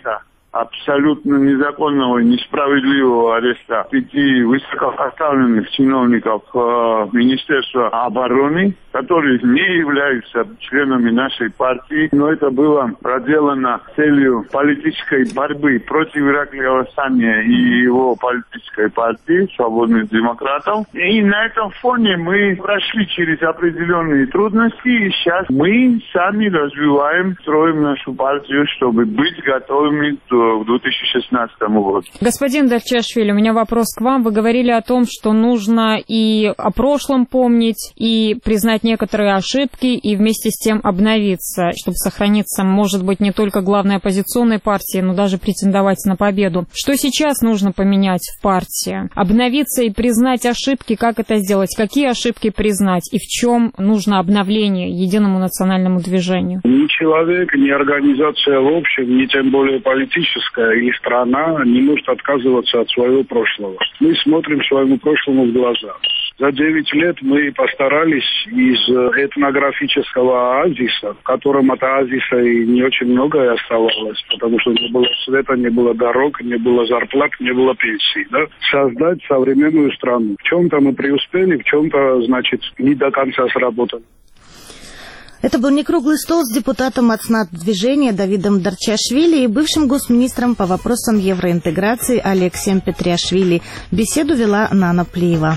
абсолютно незаконного и несправедливого ареста 5 высокопоставленных чиновников Министерства обороны, которые не являются членами нашей партии, но это было проделано с целью политической борьбы против Ираклия Сания и его политической партии «Свободных демократов». И на этом фоне мы прошли через определенные трудности, и сейчас мы сами развиваем, строим нашу партию, чтобы быть готовыми к 2016 году. Господин Дарчашвили, у меня вопрос к вам. Вы говорили о том, что нужно и о прошлом помнить, и признать некоторые ошибки, и вместе с тем обновиться, чтобы сохраниться, может быть, не только главной оппозиционной партии, но даже претендовать на победу. Что сейчас нужно поменять в партии? Обновиться и признать ошибки, как это сделать? Какие ошибки признать? И в чем нужно обновление единому национальному движению? Ни человек, ни организация в общем, ни тем более политическая или страна не может отказываться от своего прошлого. Мы смотрим своему прошлому в глаза. За 9 лет мы постарались из этнографического оазиса, в котором от оазиса и не очень многое оставалось, потому что не было света, не было дорог, не было зарплат, не было пенсий, да? Создать современную страну. В чем-то мы преуспели, в чем-то, значит, не до конца сработали. Это был некруглый стол с депутатом от СНАТ-движения Давидом Дарчашвили и бывшим госминистром по вопросам евроинтеграции Алексеем Петриашвили. Беседу вела Нана Плиева.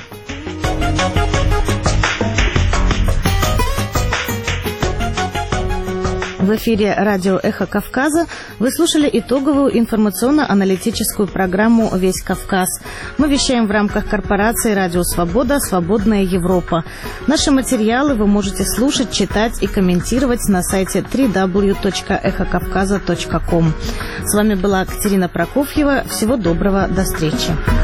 В эфире радио «Эхо Кавказа» вы слушали итоговую информационно-аналитическую программу «Весь Кавказ». Мы вещаем в рамках корпорации «Радио Свобода. Свободная Европа». Наши материалы вы можете слушать, читать и комментировать на сайте www.эхокавказа.ком. С вами была Катерина Прокофьева. Всего доброго, до встречи.